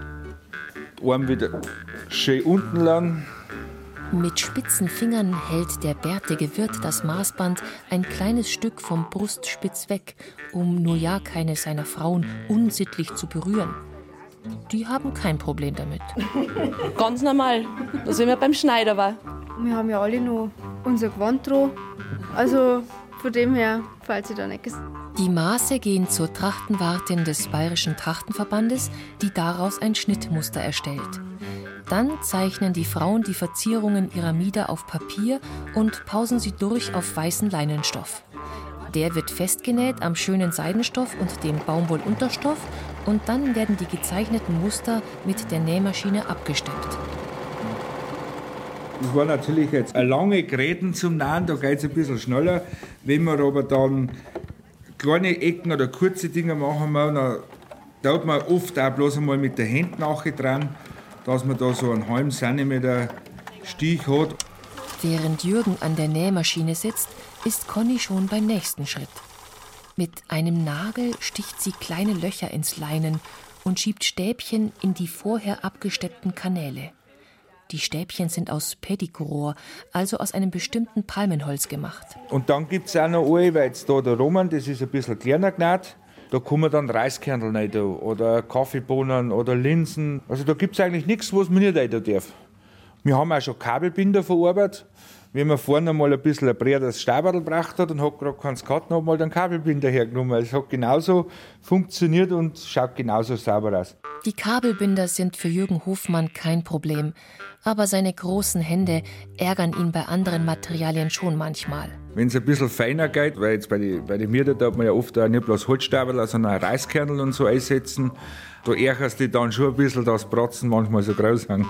Arm wieder schön unten lang. Mit spitzen Fingern hält der bärtige Wirt das Maßband ein kleines Stück vom Brustspitz weg, um nur ja keine seiner Frauen unsittlich zu berühren. Die haben kein Problem damit. Ganz normal, dass wenn man beim Schneider war. Wir haben ja alle noch unser Gewand dran. Also von dem her fällt sie da nichts. Die Maße gehen zur Trachtenwartin des Bayerischen Trachtenverbandes, die daraus ein Schnittmuster erstellt. Dann zeichnen die Frauen die Verzierungen ihrer Mieder auf Papier und pausen sie durch auf weißen Leinenstoff. Der wird festgenäht am schönen Seidenstoff und dem Baumwollunterstoff und dann werden die gezeichneten Muster mit der Nähmaschine abgestemmt. Das war natürlich jetzt eine lange Gräten zum Nähen, da geht es ein bisschen schneller. Wenn wir aber dann kleine Ecken oder kurze Dinge machen, dann tut man oft auch bloß einmal mit den Händen nachher dran, dass man da so einen halben Zentimeter Stich hat. Während Jürgen an der Nähmaschine sitzt, ist Conny schon beim nächsten Schritt. Mit einem Nagel sticht sie kleine Löcher ins Leinen und schiebt Stäbchen in die vorher abgesteppten Kanäle. Die Stäbchen sind aus Pedigrohr, also aus einem bestimmten Palmenholz gemacht. Und dann gibt es auch noch eine, weil jetzt da der Roman, das ist ein bisschen kleiner genäht. Da kommen dann Reiskernel rein oder Kaffeebohnen oder Linsen. Also da gibt es eigentlich nichts, was man nicht rein darf. Wir haben auch schon Kabelbinder verarbeitet. Wenn man vorne mal ein bisschen ein breiteres Stabadl gebracht hat und hat gerade keins gehabt, dann hat man den Kabelbinder hergenommen. Es hat genauso funktioniert und schaut genauso sauber aus. Die Kabelbinder sind für Jürgen Hofmann kein Problem. Aber seine großen Hände ärgern ihn bei anderen Materialien schon manchmal. Wenn es ein bisschen feiner geht, weil jetzt bei den bei die Mieder, da hat man ja oft auch nicht bloß Holzstabadl, sondern auch Reiskernel und so einsetzen, da ärgerst du dich dann schon ein bisschen, dass Bratzen manchmal so groß sind.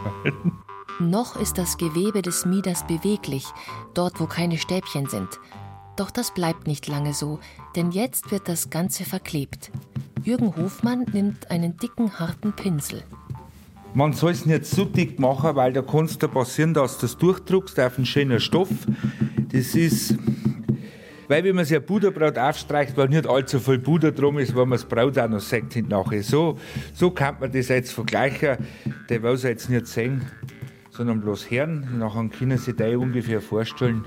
Noch ist das Gewebe des Mieders beweglich, dort wo keine Stäbchen sind. Doch das bleibt nicht lange so, denn jetzt wird das Ganze verklebt. Jürgen Hofmann nimmt einen dicken, harten Pinsel. Man soll es nicht so dick machen, weil da kann es passieren, dass du das durchdruckst auf einen schönen Stoff. Das ist, weil wenn man sich ein Buderbrot aufstreicht, weil nicht allzu viel Buder drum ist, weil man das Brot auch noch sieht hinten. So, so kann man das jetzt vergleichen. Der will es jetzt nicht sehen, sondern bloß hören. Nachher können Sie sich ungefähr vorstellen,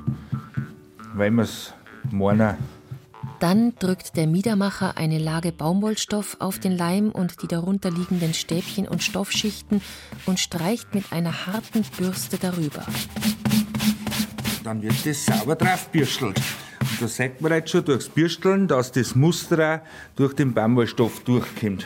weil wir es meinen. Dann drückt der Miedermacher eine Lage Baumwollstoff auf den Leim und die darunter liegenden Stäbchen und Stoffschichten und streicht mit einer harten Bürste darüber. Dann wird das sauber draufbürstelt. Und da sieht man jetzt schon durchs Bürsteln, dass das Muster durch den Baumwollstoff durchkommt.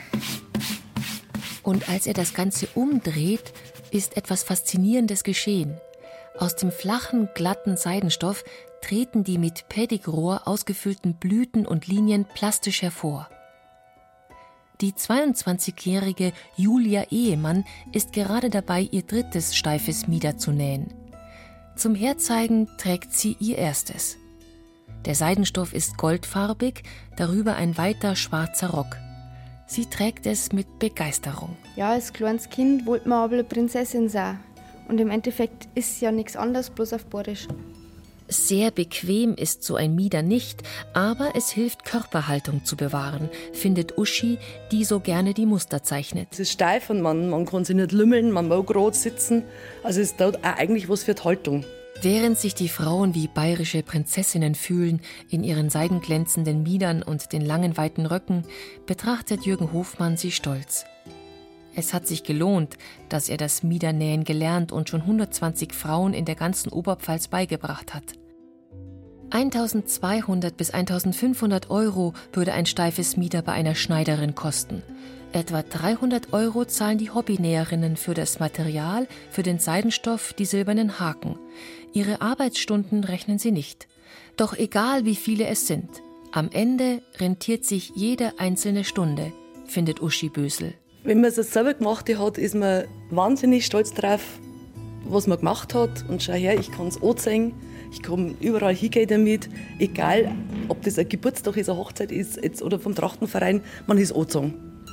Und als er das Ganze umdreht, ist etwas Faszinierendes geschehen. Aus dem flachen, glatten Seidenstoff treten die mit Pedigrohr ausgefüllten Blüten und Linien plastisch hervor. Die zweiundzwanzigjährige Julia Ehemann ist gerade dabei, ihr drittes steifes Mieder zu nähen. Zum Herzeigen trägt sie ihr erstes. Der Seidenstoff ist goldfarbig, darüber ein weiter schwarzer Rock. Sie trägt es mit Begeisterung. Ja, als kleines Kind wollte man aber eine Prinzessin sein. Und im Endeffekt ist ja nichts anderes, bloß auf Badisch. Sehr bequem ist so ein Mieder nicht, aber es hilft, Körperhaltung zu bewahren, findet Uschi, die so gerne die Muster zeichnet. Es ist steif und man, man kann sich nicht lümmeln, man mag gerade sitzen. Also es tut auch eigentlich was für die Haltung. Während sich die Frauen wie bayerische Prinzessinnen fühlen, in ihren seidenglänzenden Miedern und den langen, weiten Röcken, betrachtet Jürgen Hofmann sie stolz. Es hat sich gelohnt, dass er das Miedernähen gelernt und schon hundertzwanzig Frauen in der ganzen Oberpfalz beigebracht hat. eintausendzweihundert bis eintausendfünfhundert Euro würde ein steifes Mieder bei einer Schneiderin kosten. Etwa dreihundert Euro zahlen die Hobbynäherinnen für das Material, für den Seidenstoff, die silbernen Haken. Ihre Arbeitsstunden rechnen sie nicht. Doch egal wie viele es sind, am Ende rentiert sich jede einzelne Stunde, findet Uschi Bösel. Wenn man es selber gemacht hat, ist man wahnsinnig stolz drauf, was man gemacht hat. Und schau her, ich kann es anzeigen, ich kann überall hingehen damit. Egal, ob das ein Geburtstag ist, eine Hochzeit ist jetzt, oder vom Trachtenverein, man ist angezogen.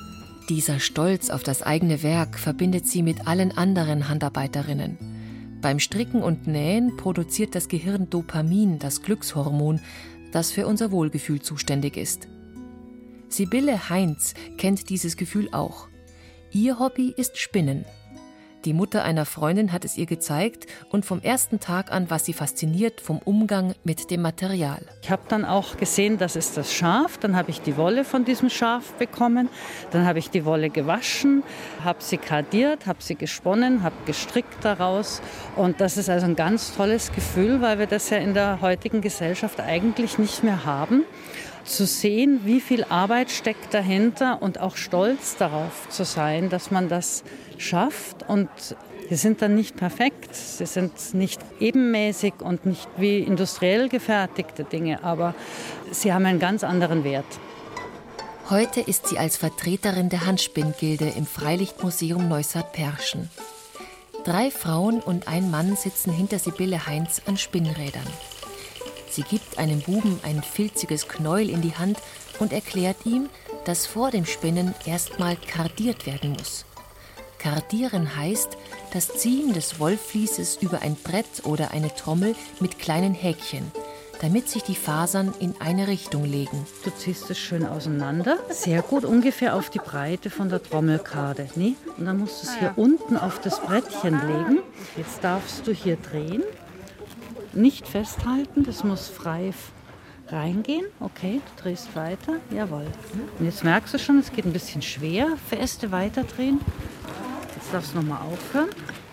Dieser Stolz auf das eigene Werk verbindet sie mit allen anderen Handarbeiterinnen. Beim Stricken und Nähen produziert das Gehirn Dopamin, das Glückshormon, das für unser Wohlgefühl zuständig ist. Sibylle Heinz kennt dieses Gefühl auch. Ihr Hobby ist Spinnen. Die Mutter einer Freundin hat es ihr gezeigt und vom ersten Tag an war sie fasziniert vom Umgang mit dem Material. Ich habe dann auch gesehen, das ist das Schaf. Dann habe ich die Wolle von diesem Schaf bekommen. Dann habe ich die Wolle gewaschen, habe sie kardiert, habe sie gesponnen, habe gestrickt daraus. Und das ist also ein ganz tolles Gefühl, weil wir das ja in der heutigen Gesellschaft eigentlich nicht mehr haben. Zu sehen, wie viel Arbeit steckt dahinter und auch stolz darauf zu sein, dass man das schafft. Und sie sind dann nicht perfekt, sie sind nicht ebenmäßig und nicht wie industriell gefertigte Dinge, aber sie haben einen ganz anderen Wert. Heute ist sie als Vertreterin der Handspinngilde im Freilichtmuseum Neustadt-Perschen. Drei Frauen und ein Mann sitzen hinter Sibylle Heinz an Spinnrädern. Sie gibt einem Buben ein filziges Knäuel in die Hand und erklärt ihm, dass vor dem Spinnen erstmal kardiert werden muss. Kardieren heißt das Ziehen des Wollvließes über ein Brett oder eine Trommel mit kleinen Häkchen, damit sich die Fasern in eine Richtung legen. Du ziehst es schön auseinander, sehr gut, ungefähr auf die Breite von der Trommelkarte. Nee? Und dann musst du es hier unten auf das Brettchen legen. Jetzt darfst du hier drehen. Nicht festhalten, das muss frei reingehen. Okay, du drehst weiter. Jawohl. Und jetzt merkst du schon, es geht ein bisschen schwer. Feste weiterdrehen. Jetzt darfst du nochmal aufhören.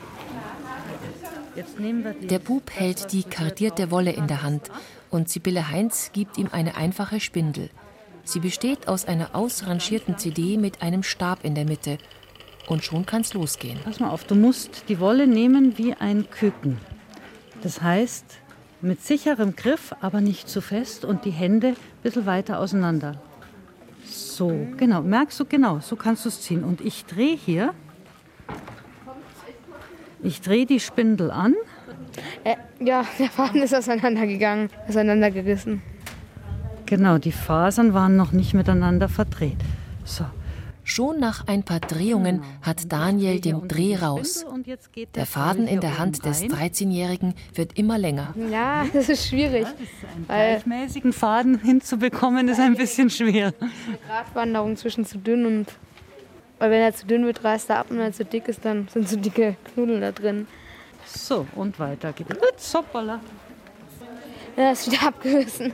Jetzt nehmen wir die Der Bub hält die kardierte Wolle in der Hand und Sibylle Heinz gibt ihm eine einfache Spindel. Sie besteht aus einer ausrangierten C D mit einem Stab in der Mitte. Und schon kann's losgehen. Pass mal auf, du musst die Wolle nehmen wie ein Küken. Das heißt, mit sicherem Griff, aber nicht zu fest und die Hände ein bisschen weiter auseinander. So, genau, merkst du, genau, so kannst du es ziehen. Und ich drehe hier, ich drehe die Spindel an. Äh, ja, der Faden ist auseinandergegangen, auseinandergerissen. Genau, die Fasern waren noch nicht miteinander verdreht. So. Schon nach ein paar Drehungen hat Daniel den Dreh raus. Der Faden in der Hand des dreizehnjährigen wird immer länger. Ja, das ist schwierig. Einen gleichmäßigen Faden hinzubekommen ist ein bisschen schwer. Eine Gratwanderung zwischen zu dünn und... Weil wenn er zu dünn wird, reißt er ab und wenn er zu dick ist, dann sind so dicke Knudel da drin. So, und weiter geht es. Hoppala. Ja, ist wieder abgerissen.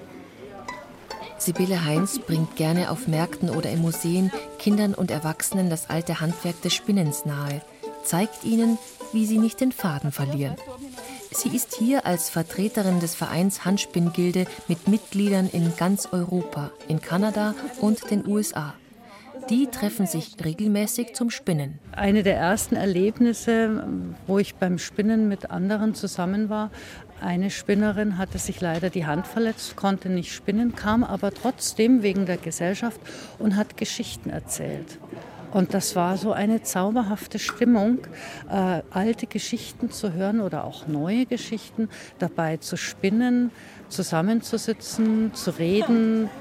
Sibylle Heinz bringt gerne auf Märkten oder in Museen Kindern und Erwachsenen das alte Handwerk des Spinnens nahe, zeigt ihnen, wie sie nicht den Faden verlieren. Sie ist hier als Vertreterin des Vereins Handspinngilde mit Mitgliedern in ganz Europa, in Kanada und den U S A. Die treffen sich regelmäßig zum Spinnen. Eine der ersten Erlebnisse, wo ich beim Spinnen mit anderen zusammen war, eine Spinnerin hatte sich leider die Hand verletzt, konnte nicht spinnen, kam aber trotzdem wegen der Gesellschaft und hat Geschichten erzählt. Und das war so eine zauberhafte Stimmung, äh, alte Geschichten zu hören oder auch neue Geschichten, dabei zu spinnen, zusammenzusitzen, zu reden.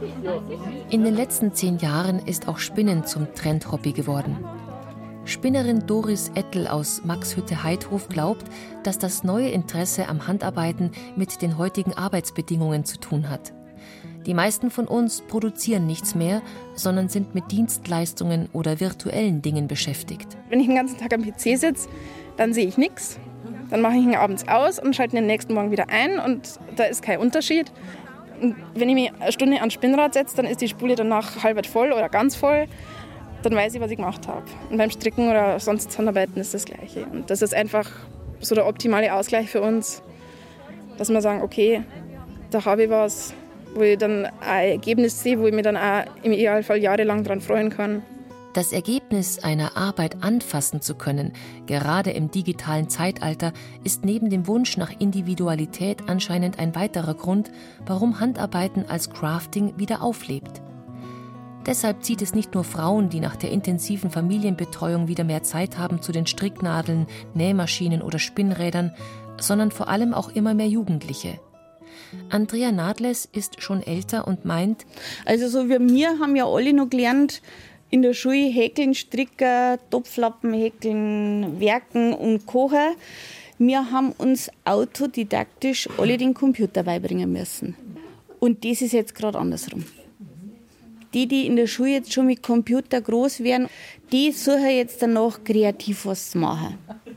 In den letzten zehn Jahren ist auch Spinnen zum Trendhobby geworden. Spinnerin Doris Ettel aus Maxhütte-Heidhof glaubt, dass das neue Interesse am Handarbeiten mit den heutigen Arbeitsbedingungen zu tun hat. Die meisten von uns produzieren nichts mehr, sondern sind mit Dienstleistungen oder virtuellen Dingen beschäftigt. Wenn ich den ganzen Tag am P C sitze, dann sehe ich nichts. Dann mache ich ihn abends aus und schalte ihn den nächsten Morgen wieder ein und da ist kein Unterschied. Und wenn ich mich eine Stunde ans Spinnrad setze, dann ist die Spule danach halb voll oder ganz voll. Dann weiß ich, was ich gemacht habe. Und beim Stricken oder sonst Handarbeiten ist das Gleiche. Und das ist einfach so der optimale Ausgleich für uns, dass wir sagen, okay, da habe ich was, wo ich dann ein Ergebnis sehe, wo ich mich dann auch im Idealfall jahrelang daran freuen kann. Das Ergebnis einer Arbeit anfassen zu können, gerade im digitalen Zeitalter, ist neben dem Wunsch nach Individualität anscheinend ein weiterer Grund, warum Handarbeiten als Crafting wieder auflebt. Deshalb zieht es nicht nur Frauen, die nach der intensiven Familienbetreuung wieder mehr Zeit haben zu den Stricknadeln, Nähmaschinen oder Spinnrädern, sondern vor allem auch immer mehr Jugendliche. Andrea Nadles ist schon älter und meint, also so wie wir haben ja alle noch gelernt, in der Schule häkeln, stricken, Topflappen häkeln, werken und kochen. Wir haben uns autodidaktisch alle den Computer beibringen müssen. Und das ist jetzt gerade andersrum. Die, die in der Schule jetzt schon mit Computer groß werden, die suchen jetzt danach kreativ was zu machen.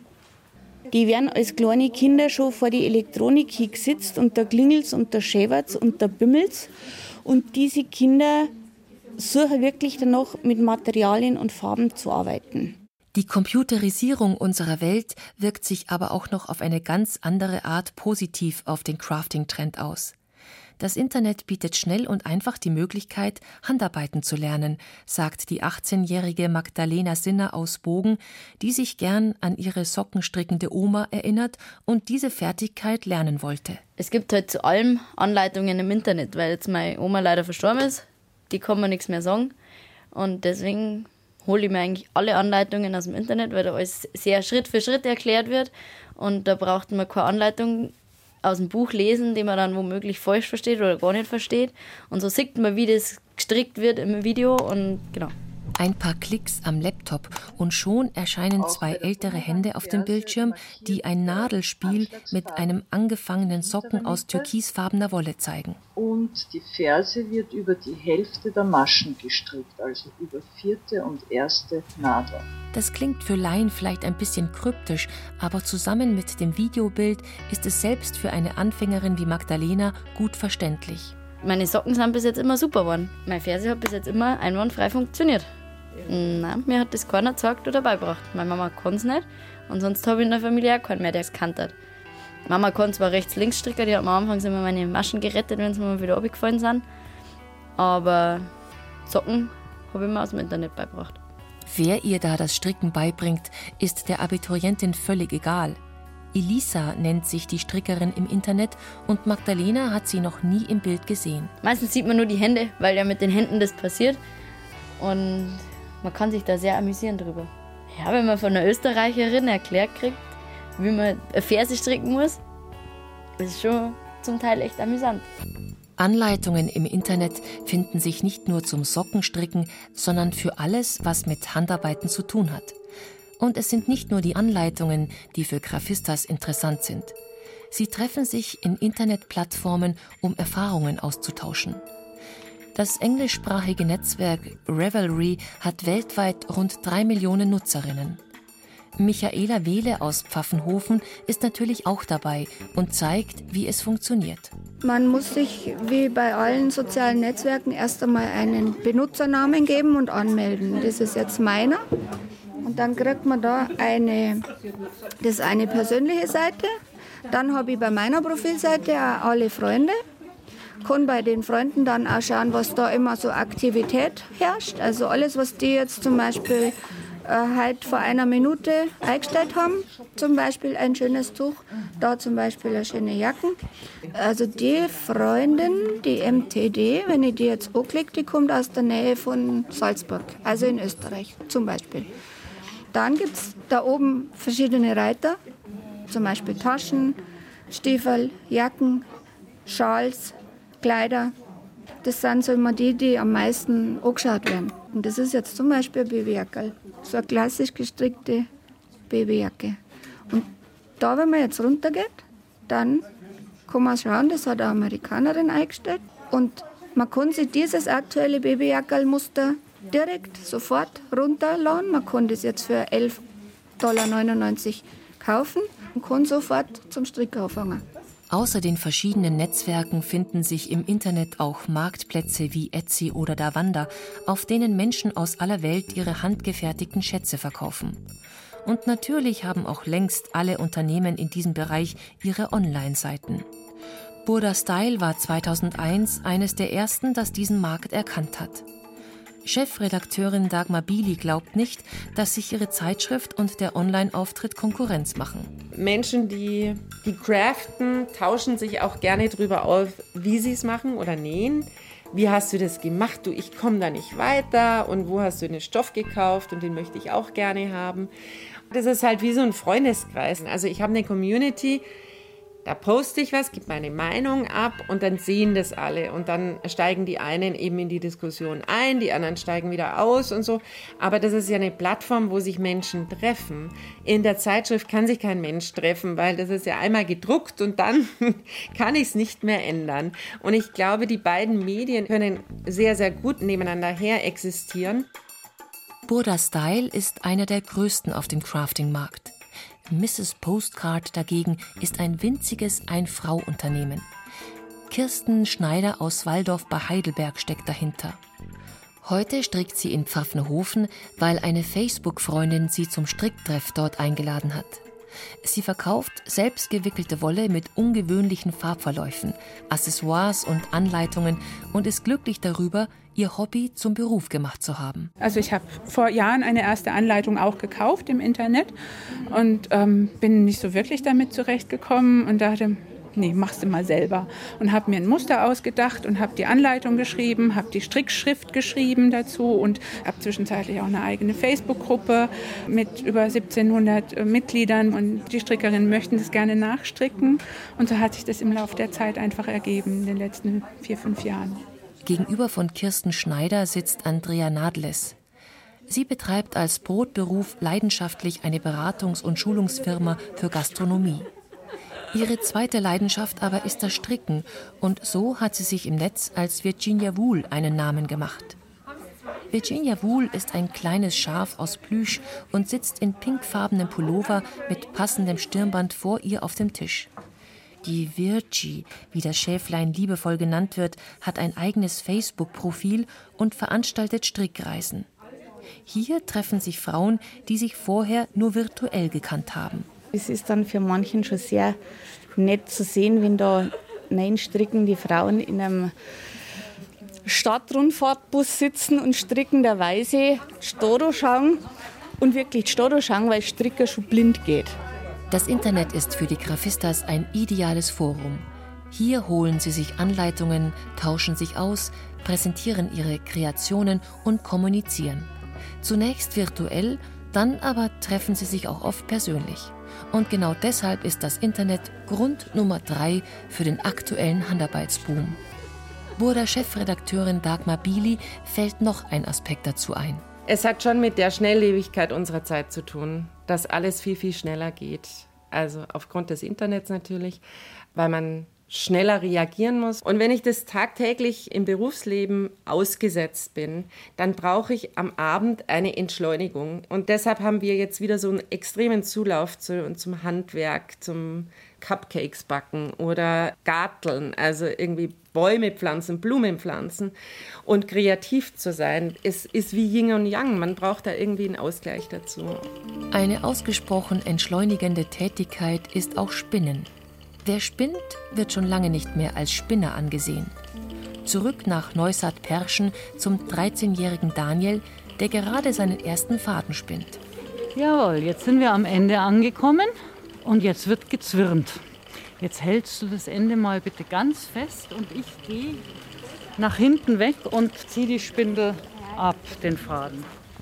Die werden als kleine Kinder schon vor die Elektronik hingesetzt und da klingelt's und da schäbert's und da bimmelt's. Und diese Kinder suchen wirklich danach, mit Materialien und Farben zu arbeiten. Die Computerisierung unserer Welt wirkt sich aber auch noch auf eine ganz andere Art positiv auf den Crafting-Trend aus. Das Internet bietet schnell und einfach die Möglichkeit, Handarbeiten zu lernen, sagt die achtzehnjährige Magdalena Sinner aus Bogen, die sich gern an ihre sockenstrickende Oma erinnert und diese Fertigkeit lernen wollte. Es gibt halt zu allem Anleitungen im Internet, weil jetzt meine Oma leider verstorben ist. Die kann man nichts mehr sagen. Und deswegen hole ich mir eigentlich alle Anleitungen aus dem Internet, weil da alles sehr Schritt für Schritt erklärt wird. Und da braucht man keine Anleitung aus dem Buch lesen, die man dann womöglich falsch versteht oder gar nicht versteht. Und so sieht man, wie das gestrickt wird im Video und genau. Ein paar Klicks am Laptop und schon erscheinen zwei ältere Hände auf dem Bildschirm, die ein Nadelspiel mit einem angefangenen Socken aus türkisfarbener Wolle zeigen. Und die Ferse wird über die Hälfte der Maschen gestrickt, also über vierte und erste Nadel. Das klingt für Laien vielleicht ein bisschen kryptisch, aber zusammen mit dem Videobild ist es selbst für eine Anfängerin wie Magdalena gut verständlich. Meine Socken sind bis jetzt immer super geworden. Meine Ferse hat bis jetzt immer einwandfrei funktioniert. Nein, mir hat das keiner gesagt oder beigebracht. Meine Mama kann es nicht und sonst habe ich in der Familie auch keinen mehr, der es gekannt hat. Mama kann zwar rechts-links-Stricker, die hat mir am Anfang immer meine Maschen gerettet, wenn sie mir mal wieder runtergefallen sind. Aber Socken habe ich mir aus dem Internet beigebracht. Wer ihr da das Stricken beibringt, ist der Abiturientin völlig egal. Elisa nennt sich die Strickerin im Internet und Magdalena hat sie noch nie im Bild gesehen. Meistens sieht man nur die Hände, weil ja mit den Händen das passiert. Und man kann sich da sehr amüsieren drüber. Ja, wenn man von einer Österreicherin erklärt kriegt, wie man eine Ferse stricken muss, das ist schon zum Teil echt amüsant. Anleitungen im Internet finden sich nicht nur zum Sockenstricken, sondern für alles, was mit Handarbeiten zu tun hat. Und es sind nicht nur die Anleitungen, die für Grafistas interessant sind. Sie treffen sich in Internetplattformen, um Erfahrungen auszutauschen. Das englischsprachige Netzwerk Ravelry hat weltweit rund drei Millionen Nutzerinnen. Michaela Wehle aus Pfaffenhofen ist natürlich auch dabei und zeigt, wie es funktioniert. Man muss sich wie bei allen sozialen Netzwerken erst einmal einen Benutzernamen geben und anmelden. Das ist jetzt meiner. Und dann kriegt man da eine, das ist eine persönliche Seite. Dann habe ich bei meiner Profilseite auch alle Freunde. Kann bei den Freunden dann auch schauen, was da immer so Aktivität herrscht. Also alles, was die jetzt zum Beispiel äh, heute vor einer Minute eingestellt haben. Zum Beispiel ein schönes Tuch, da zum Beispiel eine schöne Jacken. Also die Freundin, die M T D, wenn ich die jetzt anklicke, die kommt aus der Nähe von Salzburg, also in Österreich zum Beispiel. Dann gibt es da oben verschiedene Reiter, zum Beispiel Taschen, Stiefel, Jacken, Schals, Kleider. Das sind so immer die, die am meisten angeschaut werden. Und das ist jetzt zum Beispiel ein Babyjackerl, so eine klassisch gestrickte Babyjacke. Und da, wenn man jetzt runtergeht, dann kann man schauen, das hat eine Amerikanerin eingestellt. Und man kann sich dieses aktuelle Babyjackerl-Muster direkt sofort runterladen. Man kann das jetzt für elf Komma neunundneunzig Dollar kaufen und kann sofort zum Strick anfangen. Außer den verschiedenen Netzwerken finden sich im Internet auch Marktplätze wie Etsy oder Davanda, auf denen Menschen aus aller Welt ihre handgefertigten Schätze verkaufen. Und natürlich haben auch längst alle Unternehmen in diesem Bereich ihre Online-Seiten. Burda Style war zweitausendeins eines der ersten, das diesen Markt erkannt hat. Chefredakteurin Dagmar Bili glaubt nicht, dass sich ihre Zeitschrift und der Online-Auftritt Konkurrenz machen. Menschen, die, die craften, tauschen sich auch gerne darüber aus, wie sie es machen oder nähen. Wie hast du das gemacht? Du, ich komme da nicht weiter. Und wo hast du den Stoff gekauft? Und den möchte ich auch gerne haben. Das ist halt wie so ein Freundeskreis. Also ich habe eine Community, Da poste ich was, gebe meine Meinung ab und dann sehen das alle. Und dann steigen die einen eben in die Diskussion ein, die anderen steigen wieder aus und so. Aber das ist ja eine Plattform, wo sich Menschen treffen. In der Zeitschrift kann sich kein Mensch treffen, weil das ist ja einmal gedruckt und dann kann ich es nicht mehr ändern. Und ich glaube, die beiden Medien können sehr, sehr gut nebeneinander her existieren. Burda Style ist einer der größten auf dem Crafting-Markt. Misses Postcard dagegen ist ein winziges Ein-Frau-Unternehmen. Kirsten Schneider aus Walldorf bei Heidelberg steckt dahinter. Heute strickt sie in Pfaffenhofen, weil eine Facebook-Freundin sie zum Stricktreff dort eingeladen hat. Sie verkauft selbstgewickelte Wolle mit ungewöhnlichen Farbverläufen, Accessoires und Anleitungen und ist glücklich darüber, ihr Hobby zum Beruf gemacht zu haben. Also ich habe vor Jahren eine erste Anleitung auch gekauft im Internet und ähm, bin nicht so wirklich damit zurechtgekommen und dachte, nee, machst du mal selber. Und habe mir ein Muster ausgedacht und habe die Anleitung geschrieben, habe die Strickschrift geschrieben dazu und habe zwischenzeitlich auch eine eigene Facebook-Gruppe mit über siebzehnhundert Mitgliedern und die Strickerinnen möchten das gerne nachstricken. Und so hat sich das im Laufe der Zeit einfach ergeben in den letzten vier, fünf Jahren. Gegenüber von Kirsten Schneider sitzt Andrea Nadles. Sie betreibt als Brotberuf leidenschaftlich eine Beratungs- und Schulungsfirma für Gastronomie. Ihre zweite Leidenschaft aber ist das Stricken und so hat sie sich im Netz als Virginia Wool einen Namen gemacht. Virginia Wool ist ein kleines Schaf aus Plüsch und sitzt in pinkfarbenem Pullover mit passendem Stirnband vor ihr auf dem Tisch. Die Virgie, wie das Schäflein liebevoll genannt wird, hat ein eigenes Facebook-Profil und veranstaltet Strickreisen. Hier treffen sich Frauen, die sich vorher nur virtuell gekannt haben. Es ist dann für manchen schon sehr nett zu sehen, wenn da nein stricken die Frauen in einem Stadtrundfahrtbus sitzen und strickenderweise Storo schauen und wirklich Storo schauen, weil Stricker schon blind geht. Das Internet ist für die Grafistas ein ideales Forum. Hier holen sie sich Anleitungen, tauschen sich aus, präsentieren ihre Kreationen und kommunizieren. Zunächst virtuell, dann aber treffen sie sich auch oft persönlich. Und genau deshalb ist das Internet Grund Nummer drei für den aktuellen Handarbeitsboom. Burda-Chefredakteurin Dagmar Bili fällt noch ein Aspekt dazu ein. Es hat schon mit der Schnelllebigkeit unserer Zeit zu tun, dass alles viel, viel schneller geht. Also aufgrund des Internets natürlich, weil man schneller reagieren muss. Und wenn ich das tagtäglich im Berufsleben ausgesetzt bin, dann brauche ich am Abend eine Entschleunigung. Und deshalb haben wir jetzt wieder so einen extremen Zulauf zu, zum Handwerk, zum Cupcakes backen oder Garteln, also irgendwie Bäume pflanzen, Blumen pflanzen. Und kreativ zu sein, ist, ist wie Yin und Yang. Man braucht da irgendwie einen Ausgleich dazu. Eine ausgesprochen entschleunigende Tätigkeit ist auch Spinnen. Wer spinnt, wird schon lange nicht mehr als Spinner angesehen. Zurück nach Neustadt-Perschen zum dreizehnjährigen Daniel, der gerade seinen ersten Faden spinnt. Jawohl, jetzt sind wir am Ende angekommen und jetzt wird gezwirnt. Jetzt hältst du das Ende mal bitte ganz fest und ich gehe nach hinten weg und ziehe die Spindel ab, den Faden.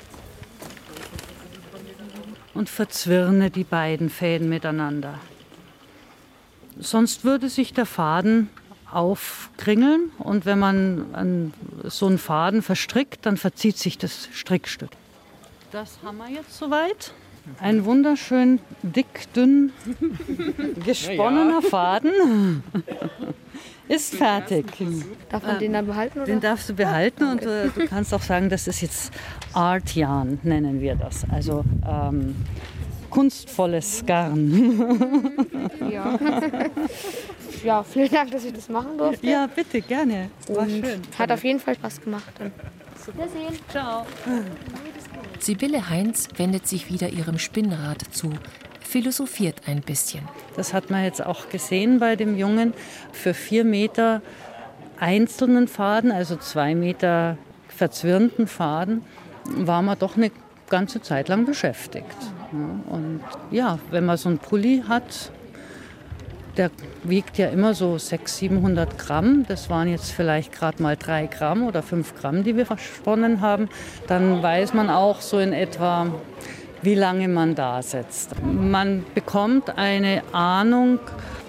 Und verzwirne die beiden Fäden miteinander. Sonst würde sich der Faden aufkringeln und wenn man an so einen Faden verstrickt, dann verzieht sich das Strickstück. Das haben wir jetzt soweit. Ein wunderschön dick, dünn gesponnener ja. Faden ist fertig. Darf man den dann behalten? Oder? Den darfst du behalten und okay. Du kannst auch sagen, das ist jetzt Art Yarn, nennen wir das. Also ähm, kunstvolles Garn. Ja. Ja, vielen Dank, dass ich das machen durfte. Ja, bitte, gerne. War Und schön. Hat auf jeden Fall Spaß gemacht. Wiedersehen. Ciao. Sibylle Heinz wendet sich wieder ihrem Spinnrad zu, philosophiert ein bisschen. Das hat man jetzt auch gesehen bei dem Jungen. Für vier Meter einzelnen Faden, also zwei Meter verzwirnten Faden, war man doch eine ganze Zeit lang beschäftigt. Und ja, wenn man so einen Pulli hat, der wiegt ja immer so sechshundert, siebenhundert Gramm. Das waren jetzt vielleicht gerade mal drei Gramm oder fünf Gramm, die wir versponnen haben. Dann weiß man auch so in etwa, wie lange man da sitzt. Man bekommt eine Ahnung,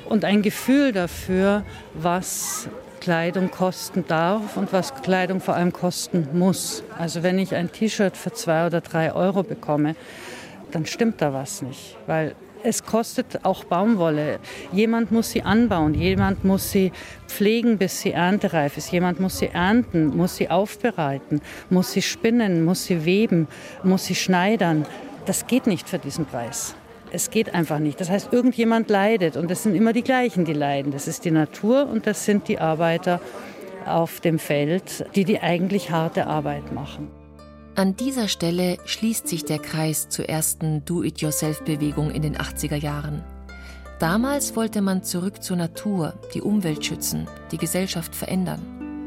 und ein Gefühl dafür, was Kleidung kosten darf und was Kleidung vor allem kosten muss. Also wenn ich ein T-Shirt für zwei oder drei Euro bekomme, dann stimmt da was nicht, weil es kostet auch Baumwolle. Jemand muss sie anbauen, jemand muss sie pflegen, bis sie erntereif ist. Jemand muss sie ernten, muss sie aufbereiten, muss sie spinnen, muss sie weben, muss sie schneidern. Das geht nicht für diesen Preis. Es geht einfach nicht. Das heißt, irgendjemand leidet und es sind immer die gleichen, die leiden. Das ist die Natur und das sind die Arbeiter auf dem Feld, die die eigentlich harte Arbeit machen. An dieser Stelle schließt sich der Kreis zur ersten Do-it-yourself-Bewegung in den achtziger Jahren. Damals wollte man zurück zur Natur, die Umwelt schützen, die Gesellschaft verändern.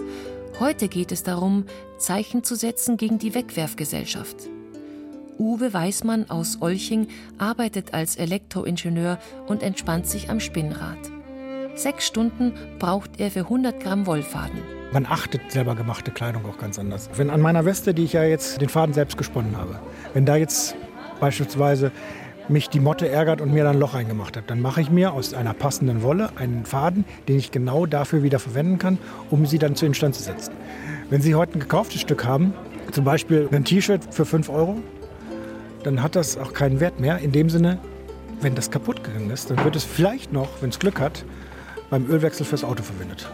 Heute geht es darum, Zeichen zu setzen gegen die Wegwerfgesellschaft. Uwe Weismann aus Olching arbeitet als Elektroingenieur und entspannt sich am Spinnrad. Sechs Stunden braucht er für hundert Gramm Wollfaden. Man achtet selber gemachte Kleidung auch ganz anders. Wenn an meiner Weste, die ich ja jetzt den Faden selbst gesponnen habe, wenn da jetzt beispielsweise mich die Motte ärgert und mir dann ein Loch reingemacht hat, dann mache ich mir aus einer passenden Wolle einen Faden, den ich genau dafür wieder verwenden kann, um sie dann zu instand zu setzen. Wenn Sie heute ein gekauftes Stück haben, zum Beispiel ein T-Shirt für fünf Euro, dann hat das auch keinen Wert mehr. In dem Sinne, wenn das kaputt gegangen ist, dann wird es vielleicht noch, wenn es Glück hat, beim Ölwechsel fürs Auto verwendet.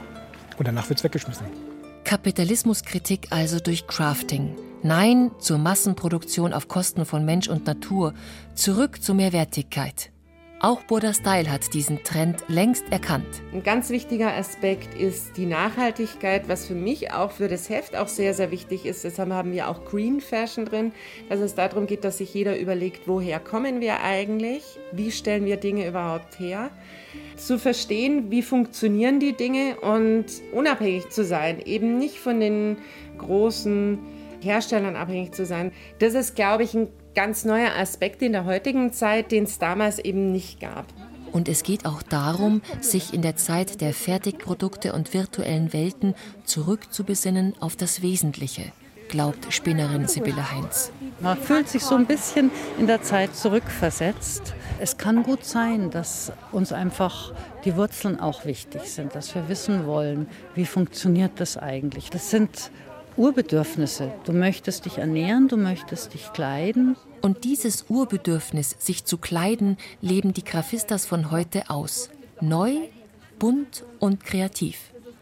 Und danach wird es weggeschmissen. Kapitalismuskritik also durch Crafting. Nein zur Massenproduktion auf Kosten von Mensch und Natur. Zurück zur Mehrwertigkeit. Auch Burda Style hat diesen Trend längst erkannt. Ein ganz wichtiger Aspekt ist die Nachhaltigkeit, was für mich auch für das Heft auch sehr, sehr wichtig ist. Deshalb haben wir auch Green Fashion drin, dass es darum geht, dass sich jeder überlegt, woher kommen wir eigentlich, wie stellen wir Dinge überhaupt her. Zu verstehen, wie funktionieren die Dinge und unabhängig zu sein, eben nicht von den großen Herstellern abhängig zu sein. Das ist, glaube ich, ein ganz neuer Aspekt in der heutigen Zeit, den es damals eben nicht gab. Und es geht auch darum, sich in der Zeit der Fertigprodukte und virtuellen Welten zurückzubesinnen auf das Wesentliche, glaubt Spinnerin Sibylle Heinz. Man fühlt sich so ein bisschen in der Zeit zurückversetzt. Es kann gut sein, dass uns einfach die Wurzeln auch wichtig sind, dass wir wissen wollen, wie funktioniert das eigentlich. Das sind Urbedürfnisse. Du möchtest dich ernähren, du möchtest dich kleiden. Und dieses Urbedürfnis, sich zu kleiden, leben die Grafistas von heute aus. Neu, bunt und kreativ.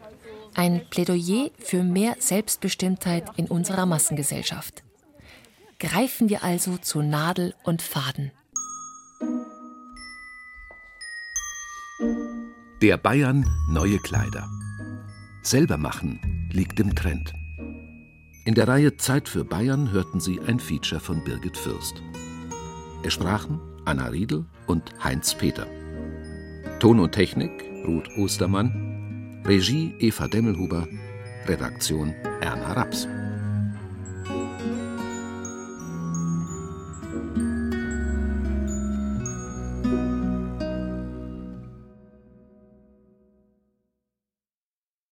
Ein Plädoyer für mehr Selbstbestimmtheit in unserer Massengesellschaft. Greifen wir also zu Nadel und Faden. Der Bayern neue Kleider. Selber machen liegt im Trend. In der Reihe Zeit für Bayern hörten Sie ein Feature von Birgit Fürst. Es sprachen Anna Riedl und Heinz Peter. Ton und Technik Ruth Ostermann. Regie Eva Demmelhuber. Redaktion Erna Raps.